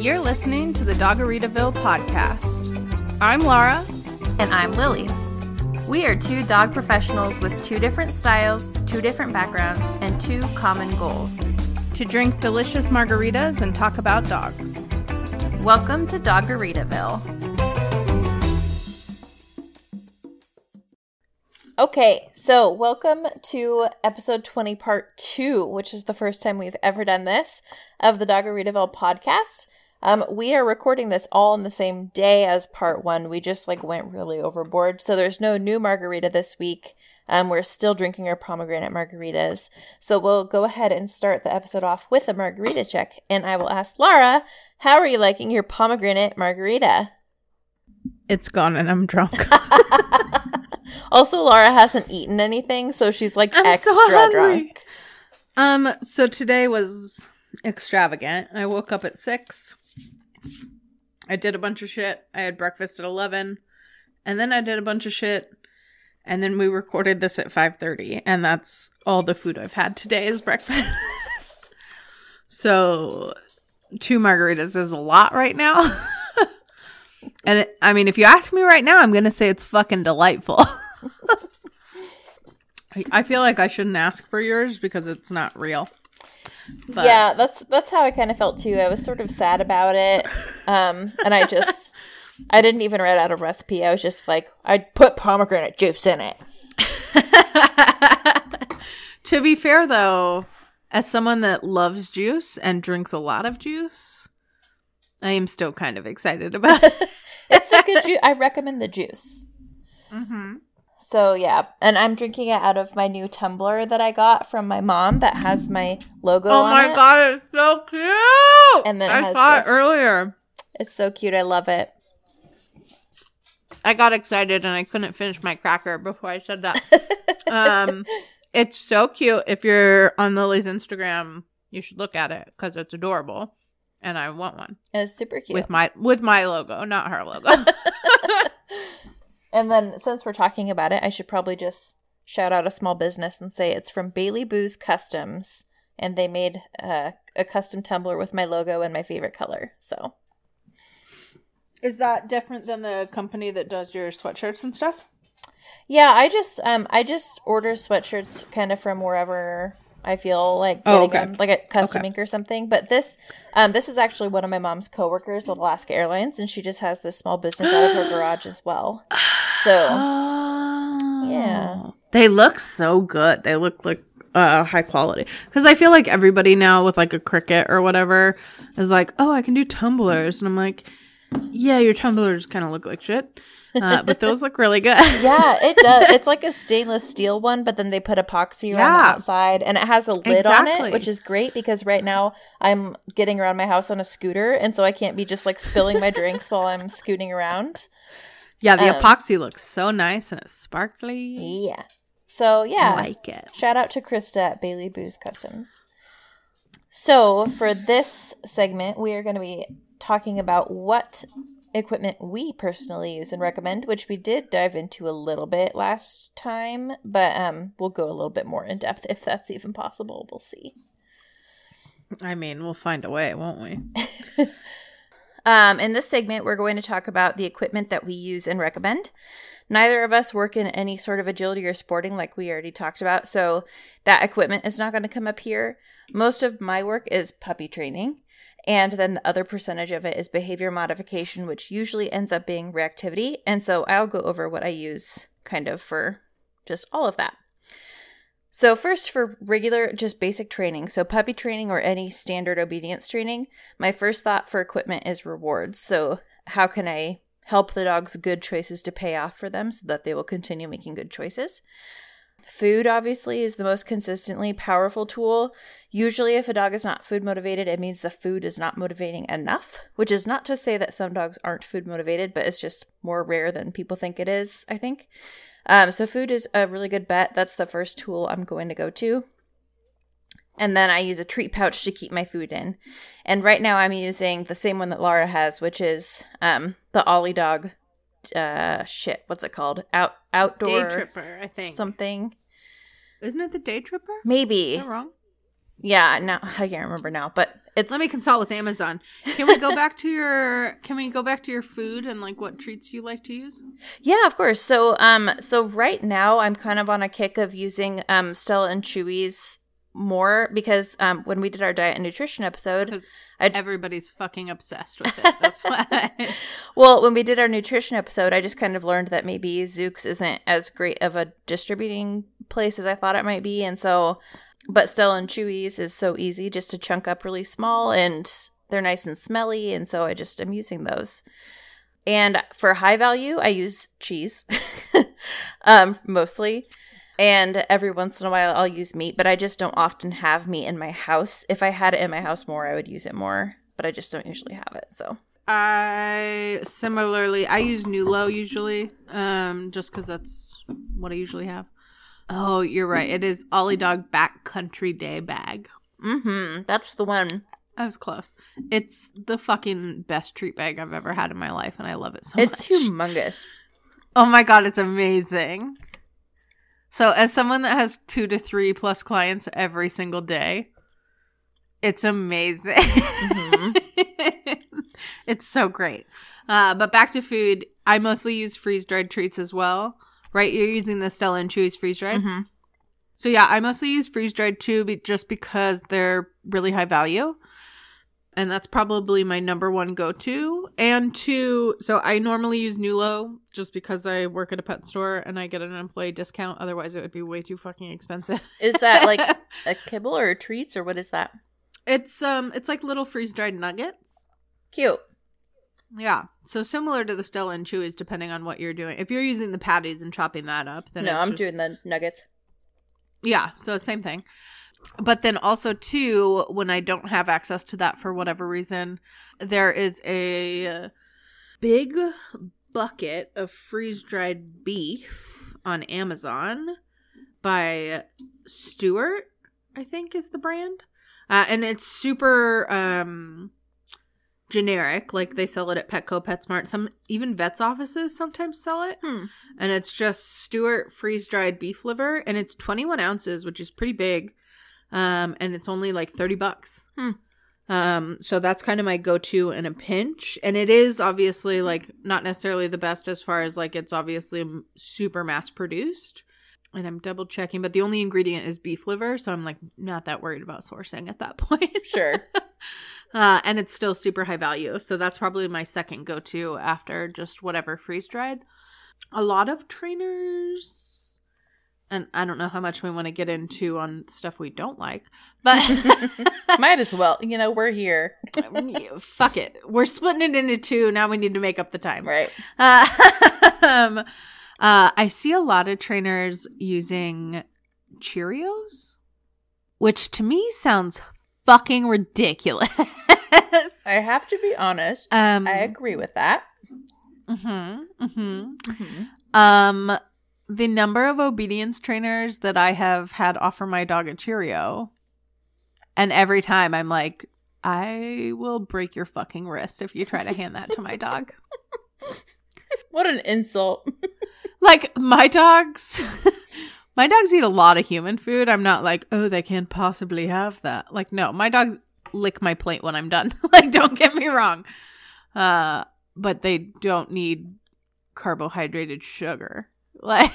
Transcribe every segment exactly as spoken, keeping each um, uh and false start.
You're listening to the Doggeritaville podcast. I'm Laura. And I'm Lily. We are two dog professionals with two different styles, two different backgrounds, and two common goals. To drink delicious margaritas and talk about dogs. Welcome to Doggeritaville. Okay, so welcome to episode twenty, part two, which is the first time we've ever done this, of the Doggeritaville podcast. Um, we are recording this all in the same day as part one. We just like went really overboard. So there's no new margarita this week. Um, we're still drinking our pomegranate margaritas. So we'll go ahead and start the episode off with a margarita check. And I will ask Laura, how are you liking your pomegranate margarita? It's gone and I'm drunk. Also, Laura hasn't eaten anything, so she's like I'm extra so drunk. Um, so today was extravagant. I woke up at six. I did a bunch of shit. I had breakfast at eleven. And then I did a bunch of shit. And then we recorded this at five thirty. And that's all the food I've had today is breakfast. So two margaritas is a lot right now. And it, I mean, if you ask me right now, I'm going to say it's fucking delightful. I feel like I shouldn't ask for yours because it's not real. But. Yeah, that's that's how I kind of felt too. I was sort of sad about it. Um, and I just, I didn't even write out a recipe. I was just like, I'd put pomegranate juice in it. To be fair, though, as someone that loves juice and drinks a lot of juice, I am still kind of excited about it. It's a good juice. I recommend the juice. Mm-hmm. So, yeah. And I'm drinking it out of my new tumbler that I got from my mom that has my logo oh on it. Oh my God, it's so cute! And then it I has saw this. it earlier. It's so cute. I love it. I got excited and I couldn't finish my cracker before I said that. um, It's so cute. If you're on Lily's Instagram, you should look at it because it's adorable. And I want one. It's super cute. With my with my logo, not her logo. And then since we're talking about it, I should probably just shout out a small business and say it's from Bailey Booze Customs. And they made uh, a custom tumbler with my logo and my favorite color. So, is that different than the company that does your sweatshirts and stuff? Yeah, I just um I just order sweatshirts kind of from wherever I feel like getting oh, okay. them, like a custom okay. ink or something. But this, um, this is actually one of my mom's coworkers at Alaska Airlines, and she just has this small business out of her garage as well. So, oh. yeah, they look so good. They look like uh, high quality. Because I feel like everybody now with like a Cricut or whatever is like, oh, I can do tumblers, and I'm like, yeah, your tumblers kind of look like shit. Uh, but those look really good. Yeah, it does. It's like a stainless steel one, but then they put epoxy around yeah. the outside, and it has a lid exactly. on it, which is great because right now I'm getting around my house on a scooter, and so I can't be just like spilling my drinks while I'm scooting around. Yeah, the um, epoxy looks so nice and it's sparkly. Yeah. So, yeah. I like it. Shout out to Krista at Bailey Booze Customs. So, for this segment, we are going to be talking about what equipment we personally use and recommend, which we did dive into a little bit last time, but um, we'll go a little bit more in depth if that's even possible. We'll see. I mean, we'll find a way, won't we? um, in this segment, we're going to talk about the equipment that we use and recommend. Neither of us work in any sort of agility or sporting like we already talked about, so that equipment is not going to come up here. Most of my work is puppy training. And then the other percentage of it is behavior modification, which usually ends up being reactivity. And so I'll go over what I use kind of for just all of that. So first for regular, just basic training. So puppy training or any standard obedience training, my first thought for equipment is rewards. So how can I help the dog's good choices to pay off for them so that they will continue making good choices? Food, obviously, is the most consistently powerful tool. Usually, if a dog is not food motivated, it means the food is not motivating enough, which is not to say that some dogs aren't food motivated, but it's just more rare than people think it is, I think. Um, so food is a really good bet. That's the first tool I'm going to go to. And then I use a treat pouch to keep my food in. And right now I'm using the same one that Laura has, which is um, the Ollie Dog uh shit what's it called out outdoor Day Tripper, I think something. Isn't it the Day Tripper? Maybe. Am I wrong? Yeah, now I can't remember now, but it's. Let me consult with Amazon. Can we go back to your? Can we go back to your food and like what treats you like to use? Yeah, of course. So, um, so right now I'm kind of on a kick of using um Stella and Chewy's more because um when we did our diet and nutrition episode, I'd... everybody's fucking obsessed with it. That's why. Well, when we did our nutrition episode, I just kind of learned that maybe Zooks isn't as great of a distributing place as I thought it might be, and so. But Stella and Chewy's is so easy just to chunk up really small, and they're nice and smelly, and so I just am using those. And for high value, I use cheese, um, mostly. And every once in a while, I'll use meat, but I just don't often have meat in my house. If I had it in my house more, I would use it more, but I just don't usually have it, so. I, similarly, I use Nulo usually, um, just because that's what I usually have. Oh, you're right. It is Ollie Dog Backcountry Day bag. Mm-hmm. That's the one. I was close. It's the fucking best treat bag I've ever had in my life, and I love it so it's much. It's humongous. Oh my god, it's amazing. So as someone that has two to three plus clients every single day, it's amazing. Mm-hmm. It's so great. Uh, but back to food, I mostly use freeze-dried treats as well. Right, you're using the Stella and Chewy's freeze-dried? Mm-hmm. So yeah, I mostly use freeze-dried too, be- just because they're really high value. And that's probably my number one go-to. And two, so I normally use Nulo just because I work at a pet store and I get an employee discount. Otherwise, it would be way too fucking expensive. Is that like a kibble or a treats or what is that? It's um, it's like little freeze-dried nuggets. Cute. Yeah. So similar to the Stella and Chewy's, depending on what you're doing. If you're using the patties and chopping that up, then no, it's I'm just... doing the nuggets. Yeah. So same thing. But then also too, when I don't have access to that for whatever reason, there is a big bucket of freeze-dried beef on Amazon by Stewart, I think is the brand. Uh, and it's super um, generic. Like they sell it at Petco, PetSmart. Some even vets offices sometimes sell it. Hmm. And it's just Stewart freeze-dried beef liver. And it's twenty-one ounces, which is pretty big. Um, and it's only like thirty bucks. Hmm. Um, so that's kind of my go-to in a pinch. And it is obviously like not necessarily the best as far as like it's obviously super mass produced. And I'm double checking, but the only ingredient is beef liver. So I'm like not that worried about sourcing at that point. Sure. uh, and it's still super high value. So that's probably my second go-to after just whatever freeze-dried. A lot of trainers, and I don't know how much we want to get into on stuff we don't like, but might as well. You know, we're here. Fuck it. We're splitting it into two. Now we need to make up the time. Right. Uh, um, uh, I see a lot of trainers using Cheerios, which to me sounds fucking ridiculous. I have to be honest. Um, I agree with that. Mm-hmm, mm-hmm. Mm-hmm. Um, the number of obedience trainers that I have had offer my dog a Cheerio, and every time I'm like, I will break your fucking wrist if you try to hand that to my dog. What an insult. Like, my dogs, my dogs eat a lot of human food. I'm not like, oh, they can't possibly have that. Like, no, my dogs lick my plate when I'm done. Like, don't get me wrong. Uh, but they don't need carbohydrated sugar. Like,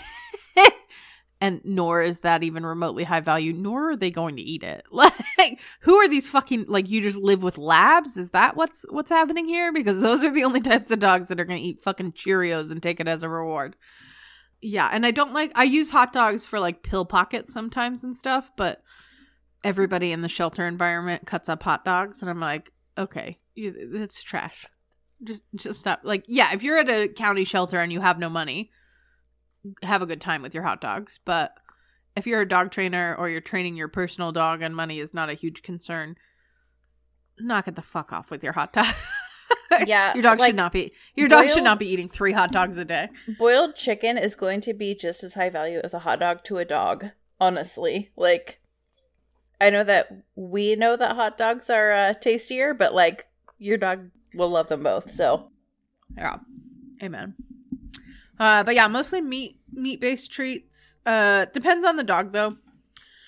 and nor is that even remotely high value, nor are they going to eat it. Like, who are these fucking, like, you just live with labs? Is that what's what's happening here? Because those are the only types of dogs that are going to eat fucking Cheerios and take it as a reward. Yeah, and I don't like, I use hot dogs for, like, pill pockets sometimes and stuff, but everybody in the shelter environment cuts up hot dogs, and I'm like, okay, it's trash. Just, just stop. Like, yeah, if you're at a county shelter and you have no money, have a good time with your hot dogs. But if you're a dog trainer or you're training your personal dog and money is not a huge concern, knock it the fuck off with your hot dog. Yeah, your dog like, should not be. Your boiled, dog should not be eating three hot dogs a day. Boiled chicken is going to be just as high value as a hot dog to a dog. Honestly, like, I know that we know that hot dogs are uh, tastier, but like your dog will love them both. So, yeah, amen. Uh, but yeah, mostly meat meat based treats. Uh, depends on the dog though.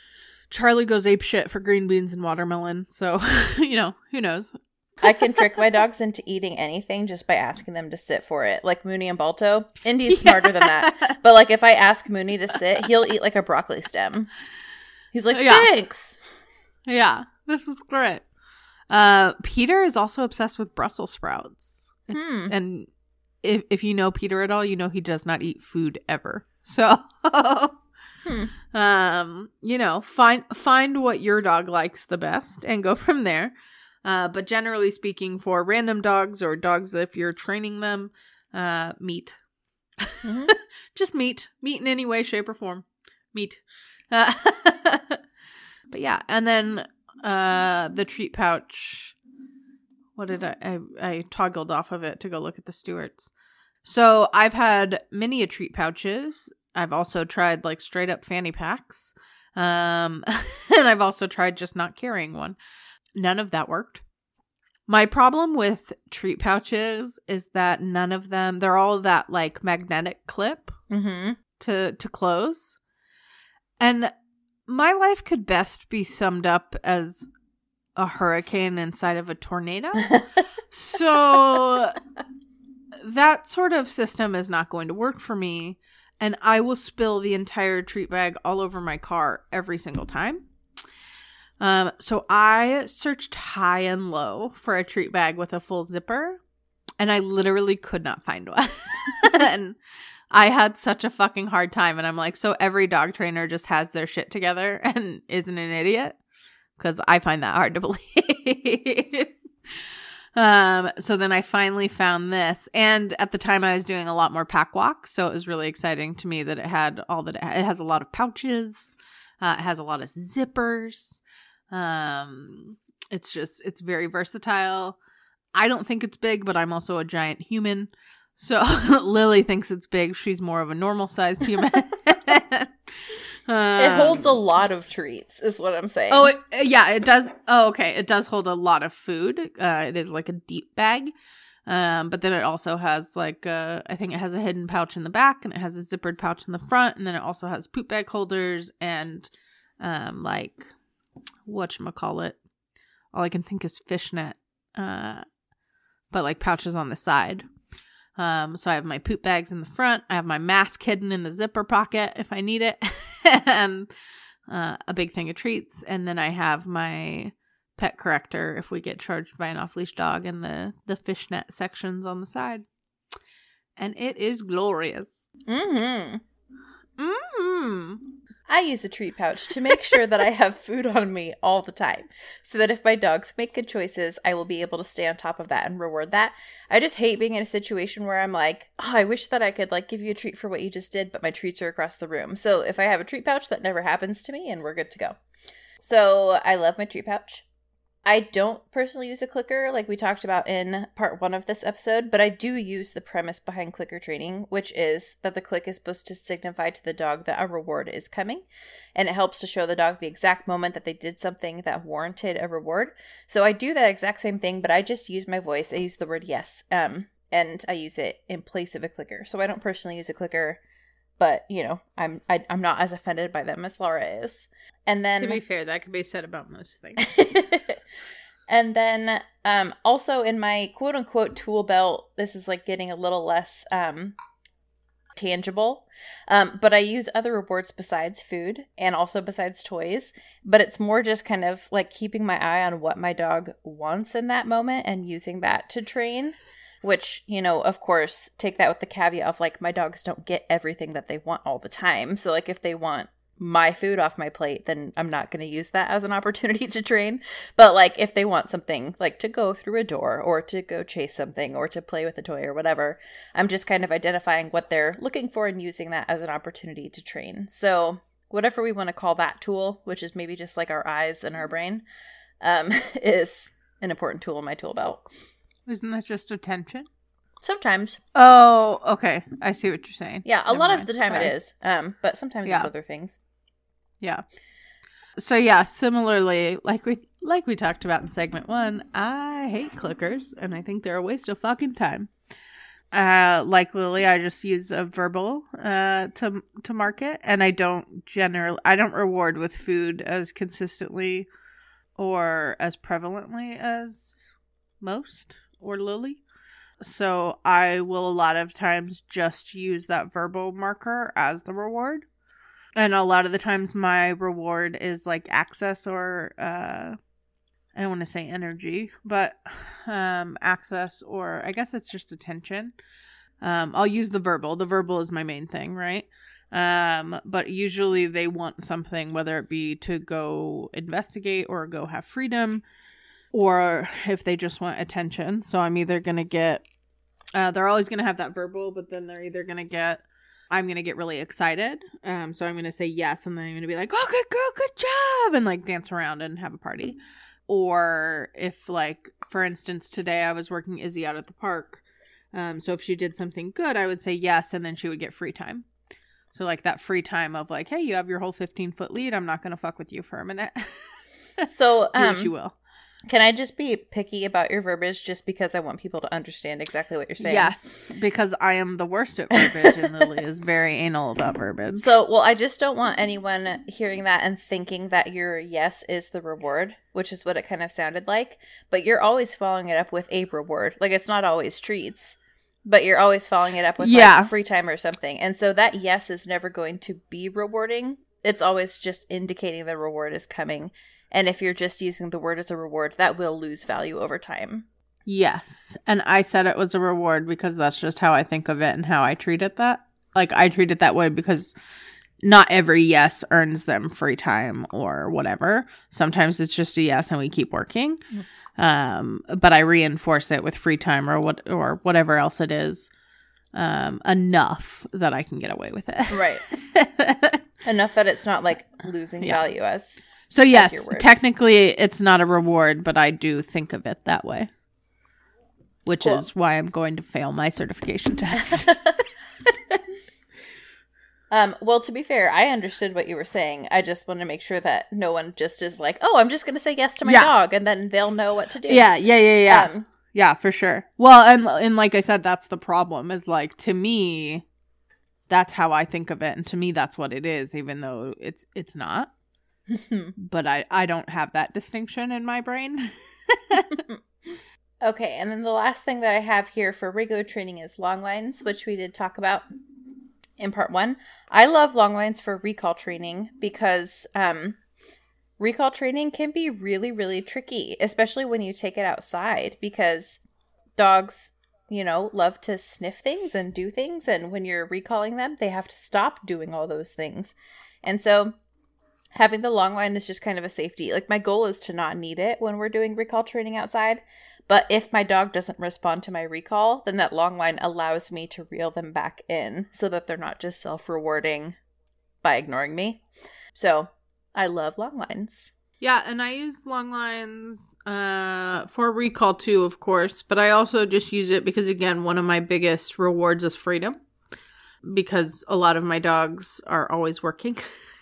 Charlie goes ape shit for green beans and watermelon. So, you know, who knows? I can trick my dogs into eating anything just by asking them to sit for it. Like Mooney and Balto. Indy's smarter yeah. than that. But like if I ask Mooney to sit, he'll eat like a broccoli stem. He's like, yeah. thanks. Yeah, this is great. Uh, Peter is also obsessed with Brussels sprouts. It's, hmm. And if, if you know Peter at all, you know he does not eat food ever. So, hmm. um, you know, find find what your dog likes the best and go from there. Uh, but generally speaking, for random dogs or dogs if you're training them, uh, meat. Mm-hmm. Just meat. Meat in any way, shape, or form. Meat. Uh, but yeah, and then uh, the treat pouch. What did I, I... I toggled off of it to go look at the Stewarts. So I've had many a treat pouches. I've also tried like straight up fanny packs. Um, and I've also tried just not carrying one. None of that worked. My problem with treat pouches is that none of them, they're all that like magnetic clip mm-hmm. to, to close. And my life could best be summed up as a hurricane inside of a tornado. So that sort of system is not going to work for me. And I will spill the entire treat bag all over my car every single time. Um, so I searched high and low for a treat bag with a full zipper, and I literally could not find one. And I had such a fucking hard time. And I'm like, so every dog trainer just has their shit together and isn't an idiot? Because I find that hard to believe. um, so then I finally found this. And at the time I was doing a lot more pack walks. So it was really exciting to me that it had all that. It, it has a lot of pouches. Uh, it has a lot of zippers. Um, it's just, it's very versatile. I don't think it's big, but I'm also a giant human. So Lily thinks it's big. She's more of a normal sized human. um, it holds a lot of treats is what I'm saying. Oh, it, yeah, it does. Oh, okay. It does hold a lot of food. Uh, it is like a deep bag. Um, but then it also has like, uh, I think it has a hidden pouch in the back and it has a zippered pouch in the front. And then it also has poop bag holders and, um, like, whatchamacallit. All I can think is fishnet, uh, but like pouches on the side. Um, so I have my poop bags in the front. I have my mask hidden in the zipper pocket if I need it, and uh, a big thing of treats. And then I have my pet corrector if we get charged by an off-leash dog, and the the fishnet sections on the side. And it is glorious. Mm-hmm. Mm-hmm. I use a treat pouch to make sure that I have food on me all the time, so that if my dogs make good choices, I will be able to stay on top of that and reward that. I just hate being in a situation where I'm like, oh, I wish that I could like give you a treat for what you just did, but my treats are across the room. So if I have a treat pouch, that never happens to me and we're good to go. So I love my treat pouch. I don't personally use a clicker like we talked about in part one of this episode, but I do use the premise behind clicker training, which is that the click is supposed to signify to the dog that a reward is coming, and it helps to show the dog the exact moment that they did something that warranted a reward. So I do that exact same thing, but I just use my voice. I use the word yes, um, and I use it in place of a clicker. So I don't personally use a clicker, but, you know, I'm I, I'm not as offended by them as Laura is. And then, to be fair, that could be said about most things. And then um, also in my quote-unquote tool belt, this is like getting a little less um, tangible, um, but I use other rewards besides food and also besides toys, but it's more just kind of like keeping my eye on what my dog wants in that moment and using that to train, which, you know, of course, take that with the caveat of like my dogs don't get everything that they want all the time. So like if they want my food off my plate, then I'm not going to use that as an opportunity to train. But like if they want something like to go through a door or to go chase something or to play with a toy or whatever, I'm just kind of identifying what they're looking for and using that as an opportunity to train. So whatever we want to call that tool, which is maybe just like our eyes and our brain, um, is an important tool in my tool belt. Isn't that just attention? Sometimes. Oh, okay. I see what you're saying. Yeah, a Never lot mind. of the time Sorry. it is. Um, but sometimes Yeah. it's other things. Yeah. So yeah, similarly, like we like we talked about in segment one, I hate clickers and I think they're a waste of fucking time. uh, like Lily, I just use a verbal uh, to to market, and I don't generally, I don't reward with food as consistently or as prevalently as most or Lily. So I will a lot of times just use that verbal marker as the reward. And a lot of the times my reward is like access or, uh, I don't want to say energy, but um, access or I guess it's just attention. Um, I'll use the verbal. The verbal is my main thing, right? Um, but usually they want something, whether it be to go investigate or go have freedom, or if they just want attention. So I'm either going to get, uh, they're always going to have that verbal, but then they're either going to get, I'm going to get really excited. Um, so I'm going to say yes. And then I'm going to be like, oh, good girl, good job. And like dance around and have a party. Or if like, for instance, today I was working Izzy out at the park. Um, so if she did something good, I would say yes. And then she would get free time. So like that free time of like, hey, you have your whole fifteen foot lead. I'm not going to fuck with you for a minute. So Do um, what you will. Can I just be picky about your verbiage just because I want people to understand exactly what you're saying? Yes, because I am the worst at verbiage and Lily is very anal about verbiage. So, well, I just don't want anyone hearing that and thinking that your yes is the reward, which is what it kind of sounded like. But you're always following it up with a reward. Like, it's not always treats, but you're always following it up with yeah. like free time or something. And so that yes is never going to be rewarding. It's always just indicating the reward is coming. And if you're just using the word as a reward, that will lose value over time. Yes. And I said it was a reward because that's just how I think of it and how I treat it that. Like, I treat it that way because not every yes earns them free time or whatever. Sometimes it's just a yes and we keep working. Mm-hmm. Um, but I reinforce it with free time or what or whatever else it is um, enough that I can get away with it. Right. Enough that it's not like losing yeah. value as... So yes, technically it's not a reward, but I do think of it that way. Which cool. is why I'm going to fail my certification test. um, well, to be fair, I understood what you were saying. I just want to make sure that no one just is like, oh, I'm just going to say yes to my yeah. dog, and then they'll know what to do. Yeah, yeah, yeah, yeah. Um, yeah, for sure. Well, and and like I said, that's the problem, is like, to me, that's how I think of it, and to me that's what it is, even though it's it's not. But I, I don't have that distinction in my brain. Okay, and then the last thing that I have here for regular training is long lines, which we did talk about in part one. I love long lines for recall training because um, recall training can be really, really tricky, especially when you take it outside, because dogs, you know, love to sniff things and do things, and when you're recalling them, they have to stop doing all those things. And so having the long line is just kind of a safety. Like, my goal is to not need it when we're doing recall training outside. But if my dog doesn't respond to my recall, then that long line allows me to reel them back in so that they're not just self-rewarding by ignoring me. So I love long lines. Yeah, and I use long lines uh, for recall too, of course. But I also just use it because, again, one of my biggest rewards is freedom. Because a lot of my dogs are always working.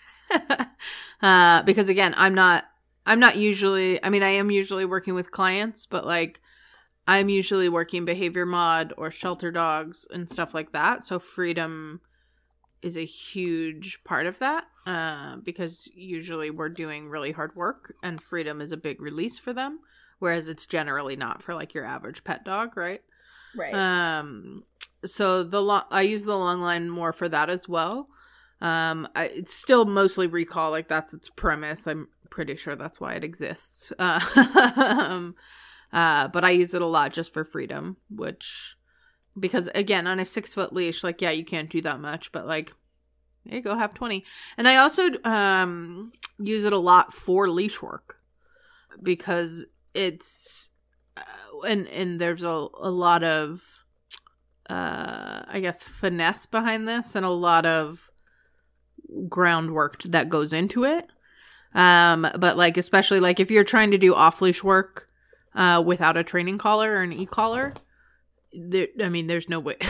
uh, because again, I'm not, I'm not usually, I mean, I am usually working with clients, but like, I'm usually working behavior mod or shelter dogs and stuff like that. So freedom is a huge part of that, uh, because usually we're doing really hard work and freedom is a big release for them. Whereas it's generally not for like your average pet dog, right? Right. Um, so the lo- I use the long line more for that as well. Um, I, it's still mostly recall, like that's its premise. I'm pretty sure that's why it exists. Uh, um, uh, but I use it a lot just for freedom, which, because again, on a six foot leash, like, yeah, you can't do that much, but like, there you go, have twenty. And I also, um, use it a lot for leash work because it's, uh, and, and there's a, a lot of, uh, I guess, finesse behind this and a lot of groundwork that goes into it. Um, but like, especially like if you're trying to do off leash work, uh, without a training collar or an e-collar, there, I mean, there's no way.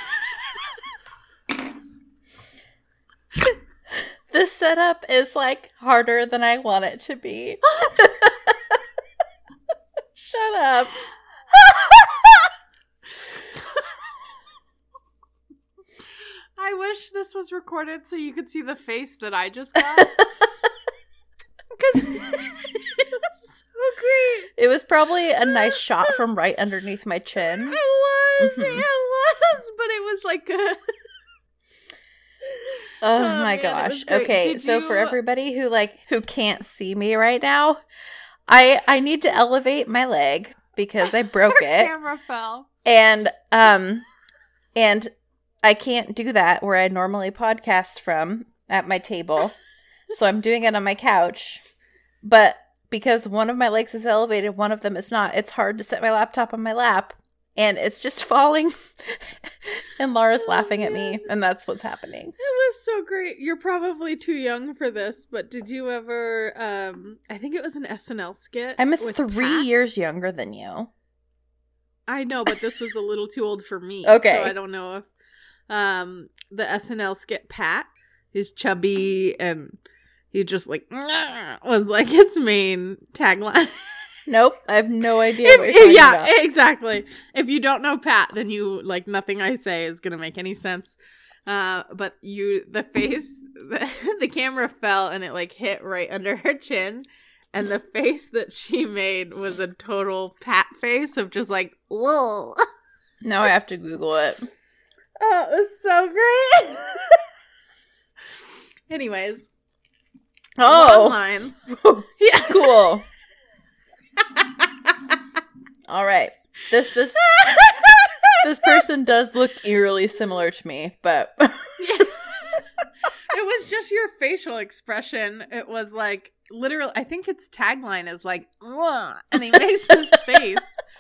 This setup is like harder than I want it to be. Shut up. wish this was recorded so you could see the face that I just got. Because it was so great. It was probably a nice shot from right underneath my chin. It was. Mm-hmm. It was. But it was like a... Oh, Oh, my man, it gosh. was great. Okay, Did so you- for everybody who like who can't see me right now, I I need to elevate my leg because I broke Our it. camera fell. And um and I can't do that where I normally podcast from at my table. So I'm doing it on my couch. But because one of my legs is elevated, one of them is not, it's hard to set my laptop on my lap. And it's just falling. And Laura's Oh, laughing at me. man. And that's what's happening. It was so great. You're probably too young for this, but did you ever, um, I think it was an S N L skit. I'm with three Pat. years younger than you. I know, but this was a little too old for me. Okay. So I don't know if, um, the S N L skit Pat is chubby and he just like, was like its main tagline. Nope. I have no idea If- what if- you're talking yeah, about. exactly. If you don't know Pat, then you like nothing I say is gonna make any sense. Uh, but you, the face, the, the camera fell and it like hit right under her chin, and the face that she made was a total Pat face of just like, whoa. Now I have to Google it. Oh, it was so great. Anyways, long Oh, lines. Yeah. cool. All right. This this this person does look eerily similar to me, but It was just your facial expression. It was like literally, I think its tagline is like, "Ugh," and he makes his face.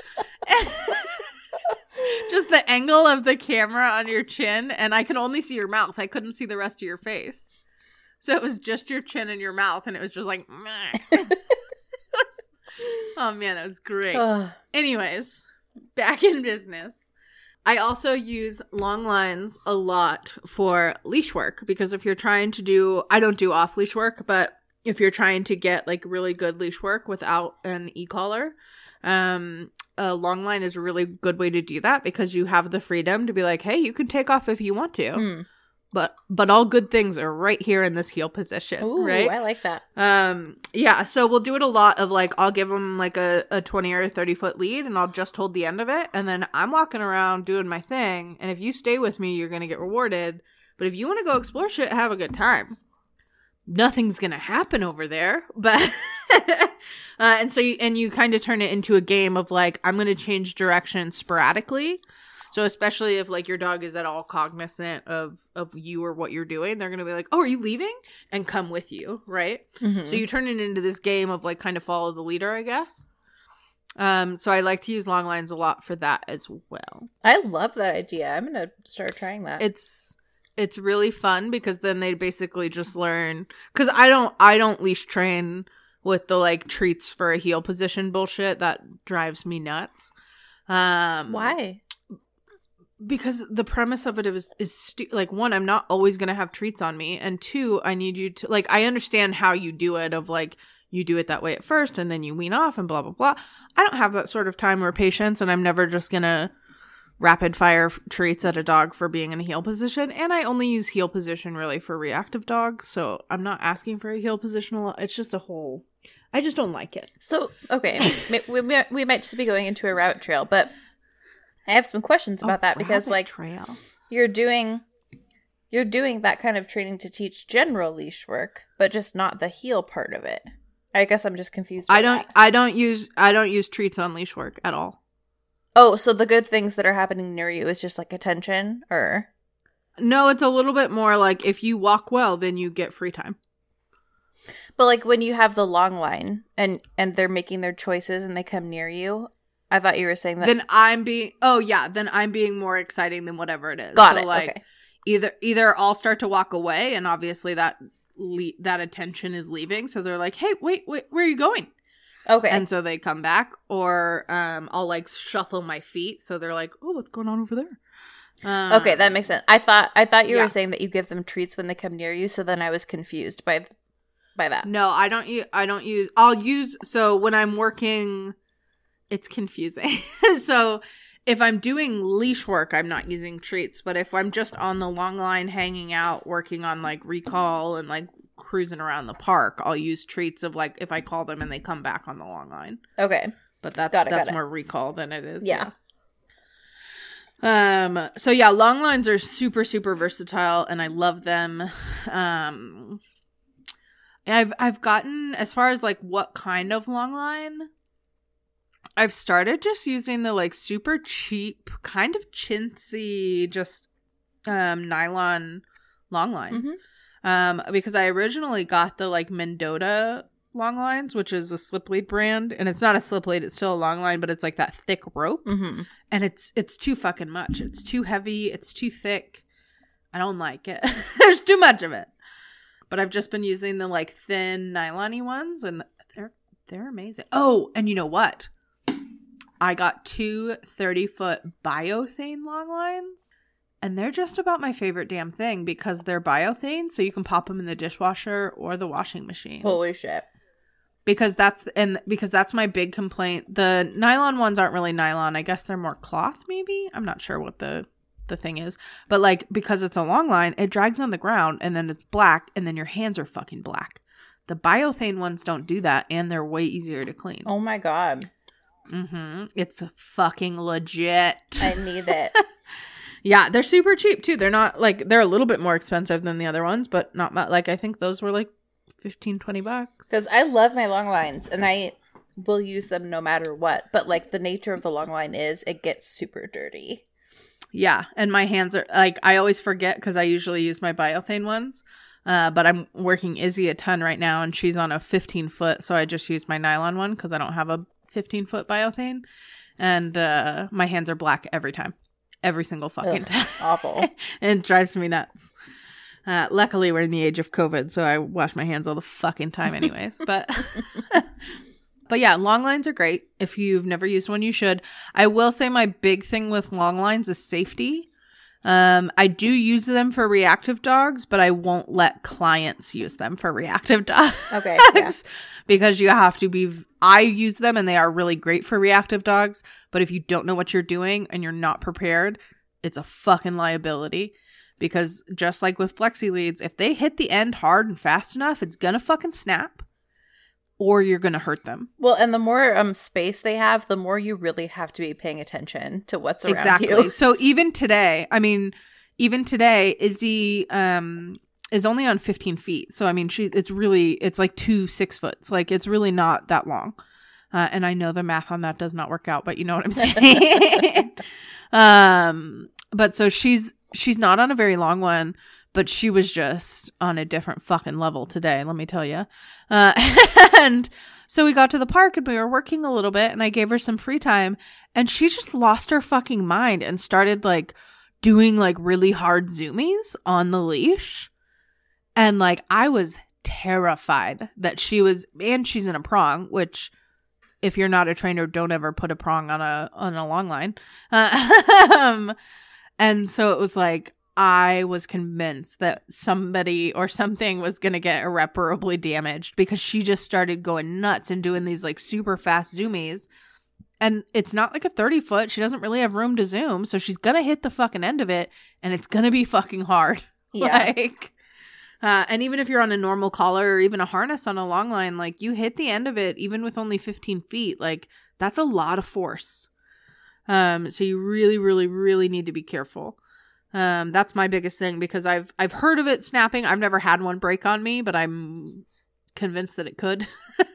Just the angle of the camera on your chin, and I can only see your mouth. I couldn't see the rest of your face. So it was just your chin and your mouth, and it was just like, meh. Oh man, it was great. Ugh. Anyways, back in business. I also use long lines a lot for leash work because if you're trying to do, I don't do off leash work, but if you're trying to get like really good leash work without an e-collar, um, a long line is a really good way to do that because you have the freedom to be like, hey, you can take off if you want to, Mm. but but all good things are right here in this heel position, Ooh, right? I like that. Um, yeah, so we'll do it a lot of like, I'll give them like a, a twenty or thirty foot lead and I'll just hold the end of it. And then I'm walking around doing my thing. And if you stay with me, you're going to get rewarded. But if you want to go explore shit, have a good time. Nothing's going to happen over there. But, uh, and so you, and you kind of turn it into a game of like, I'm going to change direction sporadically. So especially if like your dog is at all cognizant of, of you or what you're doing, they're going to be like, oh, are you leaving? And come with you, right? Mhm. So you turn it into this game of like kind of follow the leader, I guess. Um, so I like to use long lines a lot for that as well. I love that idea. I'm gonna start trying that. It's it's really fun because then they basically just learn because I don't I don't leash train with the like treats for a heel position bullshit that drives me nuts. Um, Why? Because the premise of it is is stu- like one, I'm not always gonna have treats on me, and two, I need you to like I understand how you do it of like you do it that way at first and then you wean off and blah blah blah. I don't have that sort of time or patience, and I'm never just gonna rapid fire f- treats at a dog for being in a heel position. And I only use heel position really for reactive dogs, so I'm not asking for a heel position a lot. It's just a whole. I just don't like it. So okay, we, we we might just be going into a rabbit trail, but I have some questions about that because like trail. you're doing you're doing that kind of training to teach general leash work, but just not the heel part of it. I guess I'm just confused. I by don't. that. I don't use. I don't use treats on leash work at all. Oh, so the good things that are happening near you is just like attention, or No, it's a little bit more like if you walk well, then you get free time. but like when you have the long line and and they're making their choices and they come near you. I thought you were saying that. Then I'm being. Oh yeah, then I'm being more exciting than whatever it is. Got so it. Like Okay. either either I'll start to walk away, and obviously that le- that attention is leaving. So they're like, "Hey, wait, wait, where are you going?" Okay. And so they come back, or um, I'll like shuffle my feet. So they're like, "Oh, what's going on over there?" Um, Okay, that makes sense. I thought I thought you yeah. were saying that you give them treats when they come near you, so then I was confused by by that. No, I don't use. I don't use. I'll use. So when I'm working, it's confusing. So If I'm doing leash work, I'm not using treats. But if I'm just on the long line hanging out, working on like recall and like cruising around the park, I'll use treats of like if I call them and they come back on the long line. Okay. But that's got it, that's got more recall than it is. Yeah. yeah. Um. So yeah, long lines are super super versatile, and I love them. Um. I've I've gotten as far as like what kind of long line. I've started just using the like super cheap, kind of chintzy, just um, nylon long lines. Mm-hmm. Um, because I originally got the like Mendota long lines, which is a slip lead brand, and it's not a slip lead; it's still a long line, but it's like that thick rope, mm-hmm. and it's it's too fucking much. It's too heavy. It's too thick. I don't like it. There's too much of it. But I've just been using the like thin nylon-y ones, and they're they're amazing. Oh, and you know what? I got two thirty-foot biothane long lines, and they're just about my favorite damn thing because they're biothane, so you can pop them in the dishwasher or the washing machine. Holy shit. Because that's and because that's my big complaint. The nylon ones aren't really nylon. I guess they're more cloth, maybe? I'm not sure what the, the thing is. But, like, because it's a long line, it drags on the ground, and then it's black, and then your hands are fucking black. The biothane ones don't do that, and they're way easier to clean. Oh, my God. Mm-hmm. It's fucking legit. I need it. Yeah, they're super cheap too. They're not like they're a little bit more expensive than the other ones, but not much. Like I think those were like fifteen, twenty bucks. Because I love my long lines and I will use them no matter what. But like the nature of the long line is it gets super dirty. Yeah, and my hands are like I always forget because I usually use my biothane ones. Uh, but I'm working Izzy a ton right now, and she's on a fifteen foot, so I just use my nylon one because I don't have a fifteen foot biothane, and uh my hands are black every time, every single fucking Ugh, time. Awful. It drives me nuts. Uh luckily we're in the age of COVID, so I wash my hands all the fucking time anyways. but but yeah, long lines are great. If you've never used one, you should. I will say my big thing with long lines is safety. Um, I do use them for reactive dogs, but I won't let clients use them for reactive dogs. Okay. Yeah. Because you have to be, I use them and they are really great for reactive dogs. But if you don't know what you're doing and you're not prepared, it's a fucking liability. Because just like with flexi leads, if they hit the end hard and fast enough, it's gonna fucking snap. Or you're going to hurt them. Well, and the more um space they have, the more you really have to be paying attention to what's around exactly. you. So even today, I mean, even today, Izzy um, is only on fifteen feet. So, I mean, she it's really, it's like two six foots. Like, it's really not that long. Uh, and I know the math on that does not work out, but you know what I'm saying? um, but so she's, she's not on a very long one. But she was just on a different fucking level today, let me tell you. Uh, and so we got to the park and we were working a little bit and I gave her some free time and she just lost her fucking mind and started like doing like really hard zoomies on the leash. And like I was terrified that she was, and she's in a prong, which if you're not a trainer, don't ever put a prong on a, on a long line. Uh, and so it was like, I was convinced that somebody or something was going to get irreparably damaged because she just started going nuts and doing these like super fast zoomies. And it's not like a thirty foot. She doesn't really have room to zoom. So she's going to hit the fucking end of it and it's going to be fucking hard. Yeah. Like, uh, and even if you're on a normal collar or even a harness on a long line, like you hit the end of it, even with only fifteen feet, like that's a lot of force. Um, so you really, really, really need to be careful. Um, that's my biggest thing because I've I've heard of it snapping. I've never had one break on me, but I'm convinced that it could.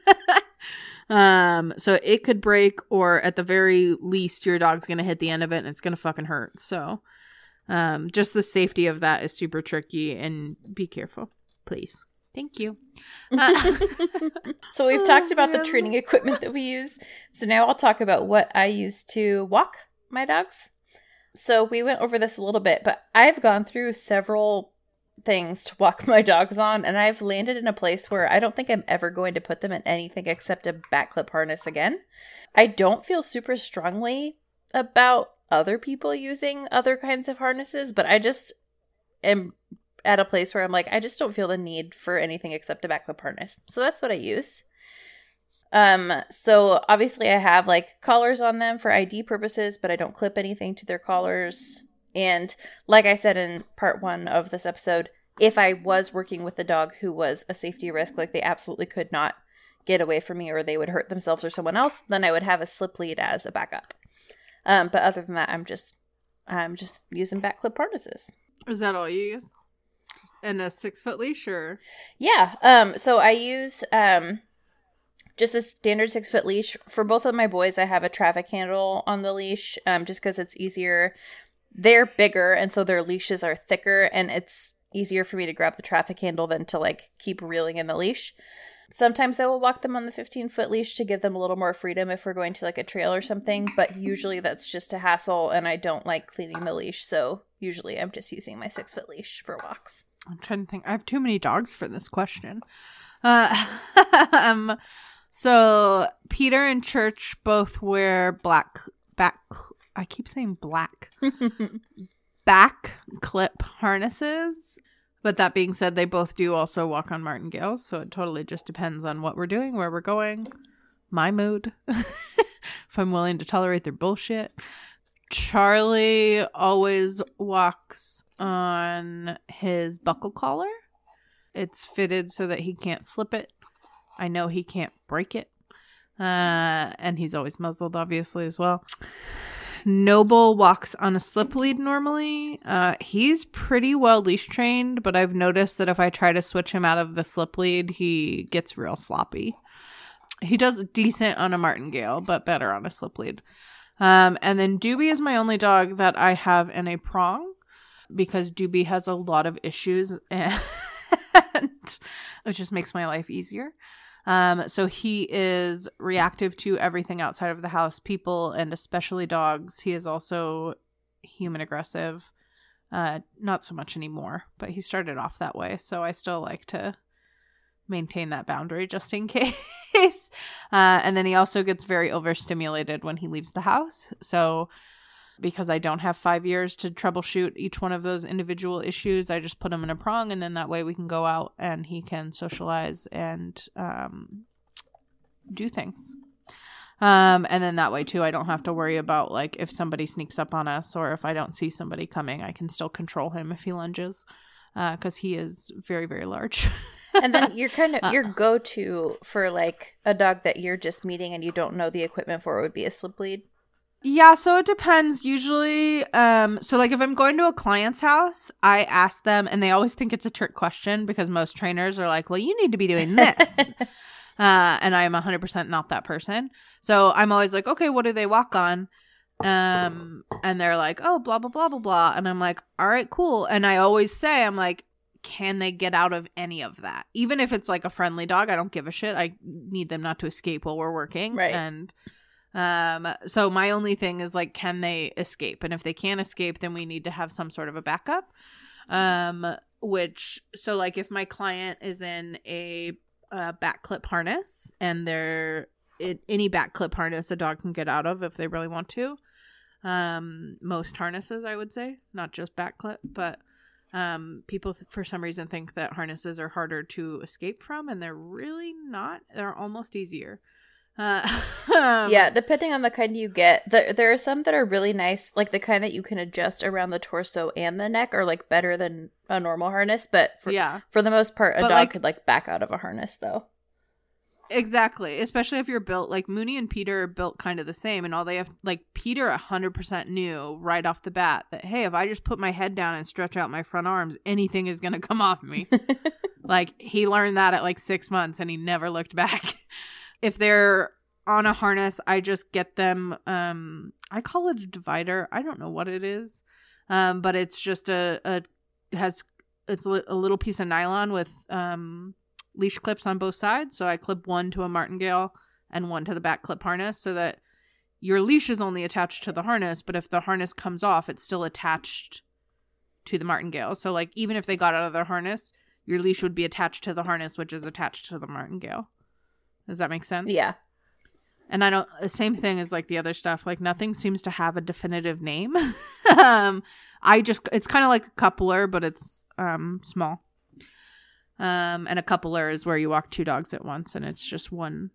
um, so it could break, or at the very least, your dog's gonna hit the end of it and it's gonna fucking hurt. So, um, just the safety of that is super tricky, and be careful, please. Thank you. Uh- so we've talked about the training equipment that we use. So now I'll talk about what I use to walk my dogs. So we went over this a little bit, but I've gone through several things to walk my dogs on, and I've landed in a place where I don't think I'm ever going to put them in anything except a back clip harness again. I don't feel super strongly about other people using other kinds of harnesses, but I just am at a place where I'm like, I just don't feel the need for anything except a back clip harness. So that's what I use. Um, so obviously I have like collars on them for I D purposes, but I don't clip anything to their collars. And like I said in part one of this episode, if I was working with a dog who was a safety risk, like they absolutely could not get away from me or they would hurt themselves or someone else, then I would have a slip lead as a backup. Um, but other than that, I'm just I'm just using back clip harnesses. Is that all you use? And a six foot leash, or? Yeah. Um. So I use um. Just a standard six foot leash. For both of my boys, I have a traffic handle on the leash um, just because it's easier. They're bigger, and so their leashes are thicker, and it's easier for me to grab the traffic handle than to like keep reeling in the leash. Sometimes I will walk them on the fifteen foot leash to give them a little more freedom if we're going to like a trail or something, but usually that's just a hassle, and I don't like cleaning the leash, so usually I'm just using my six foot leash for walks. I'm trying to think. I have too many dogs for this question. Uh, um... So Peter and Church both wear black back. I keep saying black back clip harnesses. But that being said, they both do also walk on martingales. So it totally just depends on what we're doing, where we're going, my mood, if I'm willing to tolerate their bullshit. Charlie always walks on his buckle collar. It's fitted so that he can't slip it. I know he can't break it. Uh, and he's always muzzled, obviously, as well. Noble walks on a slip lead normally. Uh, he's pretty well leash trained, but I've noticed that if I try to switch him out of the slip lead, he gets real sloppy. He does decent on a martingale, but better on a slip lead. Um, and then Doobie is my only dog that I have in a prong, because Doobie has a lot of issues, and it just makes my life easier. Um, so he is reactive to everything outside of the house, people, and especially dogs. He is also human aggressive. Uh, not so much anymore, but he started off that way. So I still like to maintain that boundary just in case. Uh, and then he also gets very overstimulated when he leaves the house. So because I don't have five years to troubleshoot each one of those individual issues, I just put him in a prong, and then that way we can go out and he can socialize and um, do things. Um, and then that way too, I don't have to worry about like if somebody sneaks up on us, or if I don't see somebody coming, I can still control him if he lunges, because uh, he is very, very large. And then you're kind of your go-to for like a dog that you're just meeting and you don't know the equipment for would be a slip lead. Yeah, so it depends. Usually, um, so like if I'm going to a client's house, I ask them, and they always think it's a trick question because most trainers are like, well, you need to be doing this. uh, and I'm one hundred percent not that person. So I'm always like, okay, what do they walk on? Um, and they're like, oh, blah, blah, blah, blah, blah. And I'm like, all right, cool. And I always say, I'm like, can they get out of any of that? Even if it's like a friendly dog, I don't give a shit. I need them not to escape while we're working. Right. And um, so my only thing is like, can they escape? And if they can't escape, then we need to have some sort of a backup. Um, which, so like if my client is in a, uh, back clip harness, and they're it, any back clip harness a dog can get out of if they really want to. Um, most harnesses, I would say, not just back clip, but Um, people th- for some reason think that harnesses are harder to escape from, and they're really not. They're almost easier. Uh, um, yeah, depending on the kind you get. There, there are some that are really nice, like the kind that you can adjust around the torso and the neck are like better than a normal harness. But for, yeah. for the most part, a but dog like, could like back out of a harness though. Exactly. Especially if you're built like Mooney and Peter are built kind of the same, and all they have, like Peter one hundred percent knew right off the bat that, hey, if I just put my head down and stretch out my front arms, anything is going to come off me. Like he learned that at like six months and he never looked back. If they're on a harness, I just get them, um, I call it a divider. I don't know what it is. Um, but it's just a, a it has, it's a little piece of nylon with, um, leash clips on both sides. So I clip one to a martingale and one to the back clip harness, so that your leash is only attached to the harness, but if the harness comes off, it's still attached to the martingale. So like even if they got out of their harness, your leash would be attached to the harness, which is attached to the martingale. Does that make sense? Yeah. And I don't, the same thing as like the other stuff, like nothing seems to have a definitive name. um, I just, it's kind of like a coupler, but it's um small. Um, and a coupler is where you walk two dogs at once, and it's just one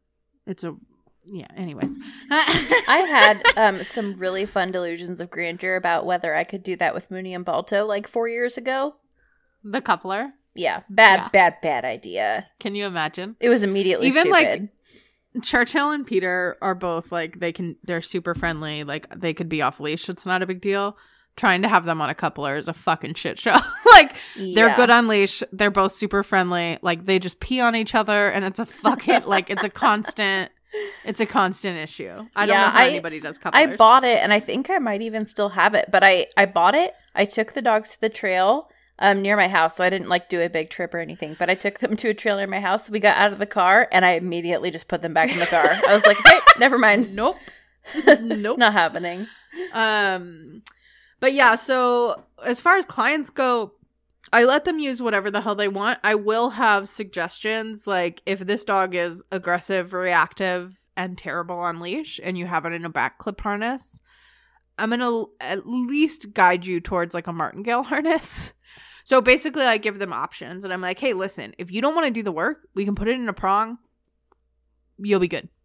it's a, yeah, anyways. I had um, some really fun delusions of grandeur about whether I could do that with Mooney and Balto like four years ago. The coupler? Yeah. Bad, Yeah. bad, bad idea. Can you imagine? It was immediately Even, stupid. like, Churchill and Peter are both, like, they can, they're super friendly. Like, they could be off leash. It's not a big deal. Trying to have them on a coupler is a fucking shit show. Like, they're Yeah. good on leash. They're both super friendly. Like, they just pee on each other, and it's a fucking, like, it's a constant, it's a constant issue. I don't Yeah, know how I- anybody does couplers. I bought it, and I think I might even still have it. But I, I bought it. I took the dogs to the trail um, near my house, so I didn't like do a big trip or anything. But I took them to a trail near my house. We got out of the car, and I immediately just put them back in the car. I was like, "Hey, never mind. Nope. Nope. Not happening." Um, but yeah, so as far as clients go, I let them use whatever the hell they want. I will have suggestions, like if this dog is aggressive, reactive, and terrible on leash, and you have it in a back clip harness, I'm going to at least guide you towards like a martingale harness. So basically I give them options, and I'm like, hey, listen, if you don't want to do the work, we can put it in a prong. You'll be good.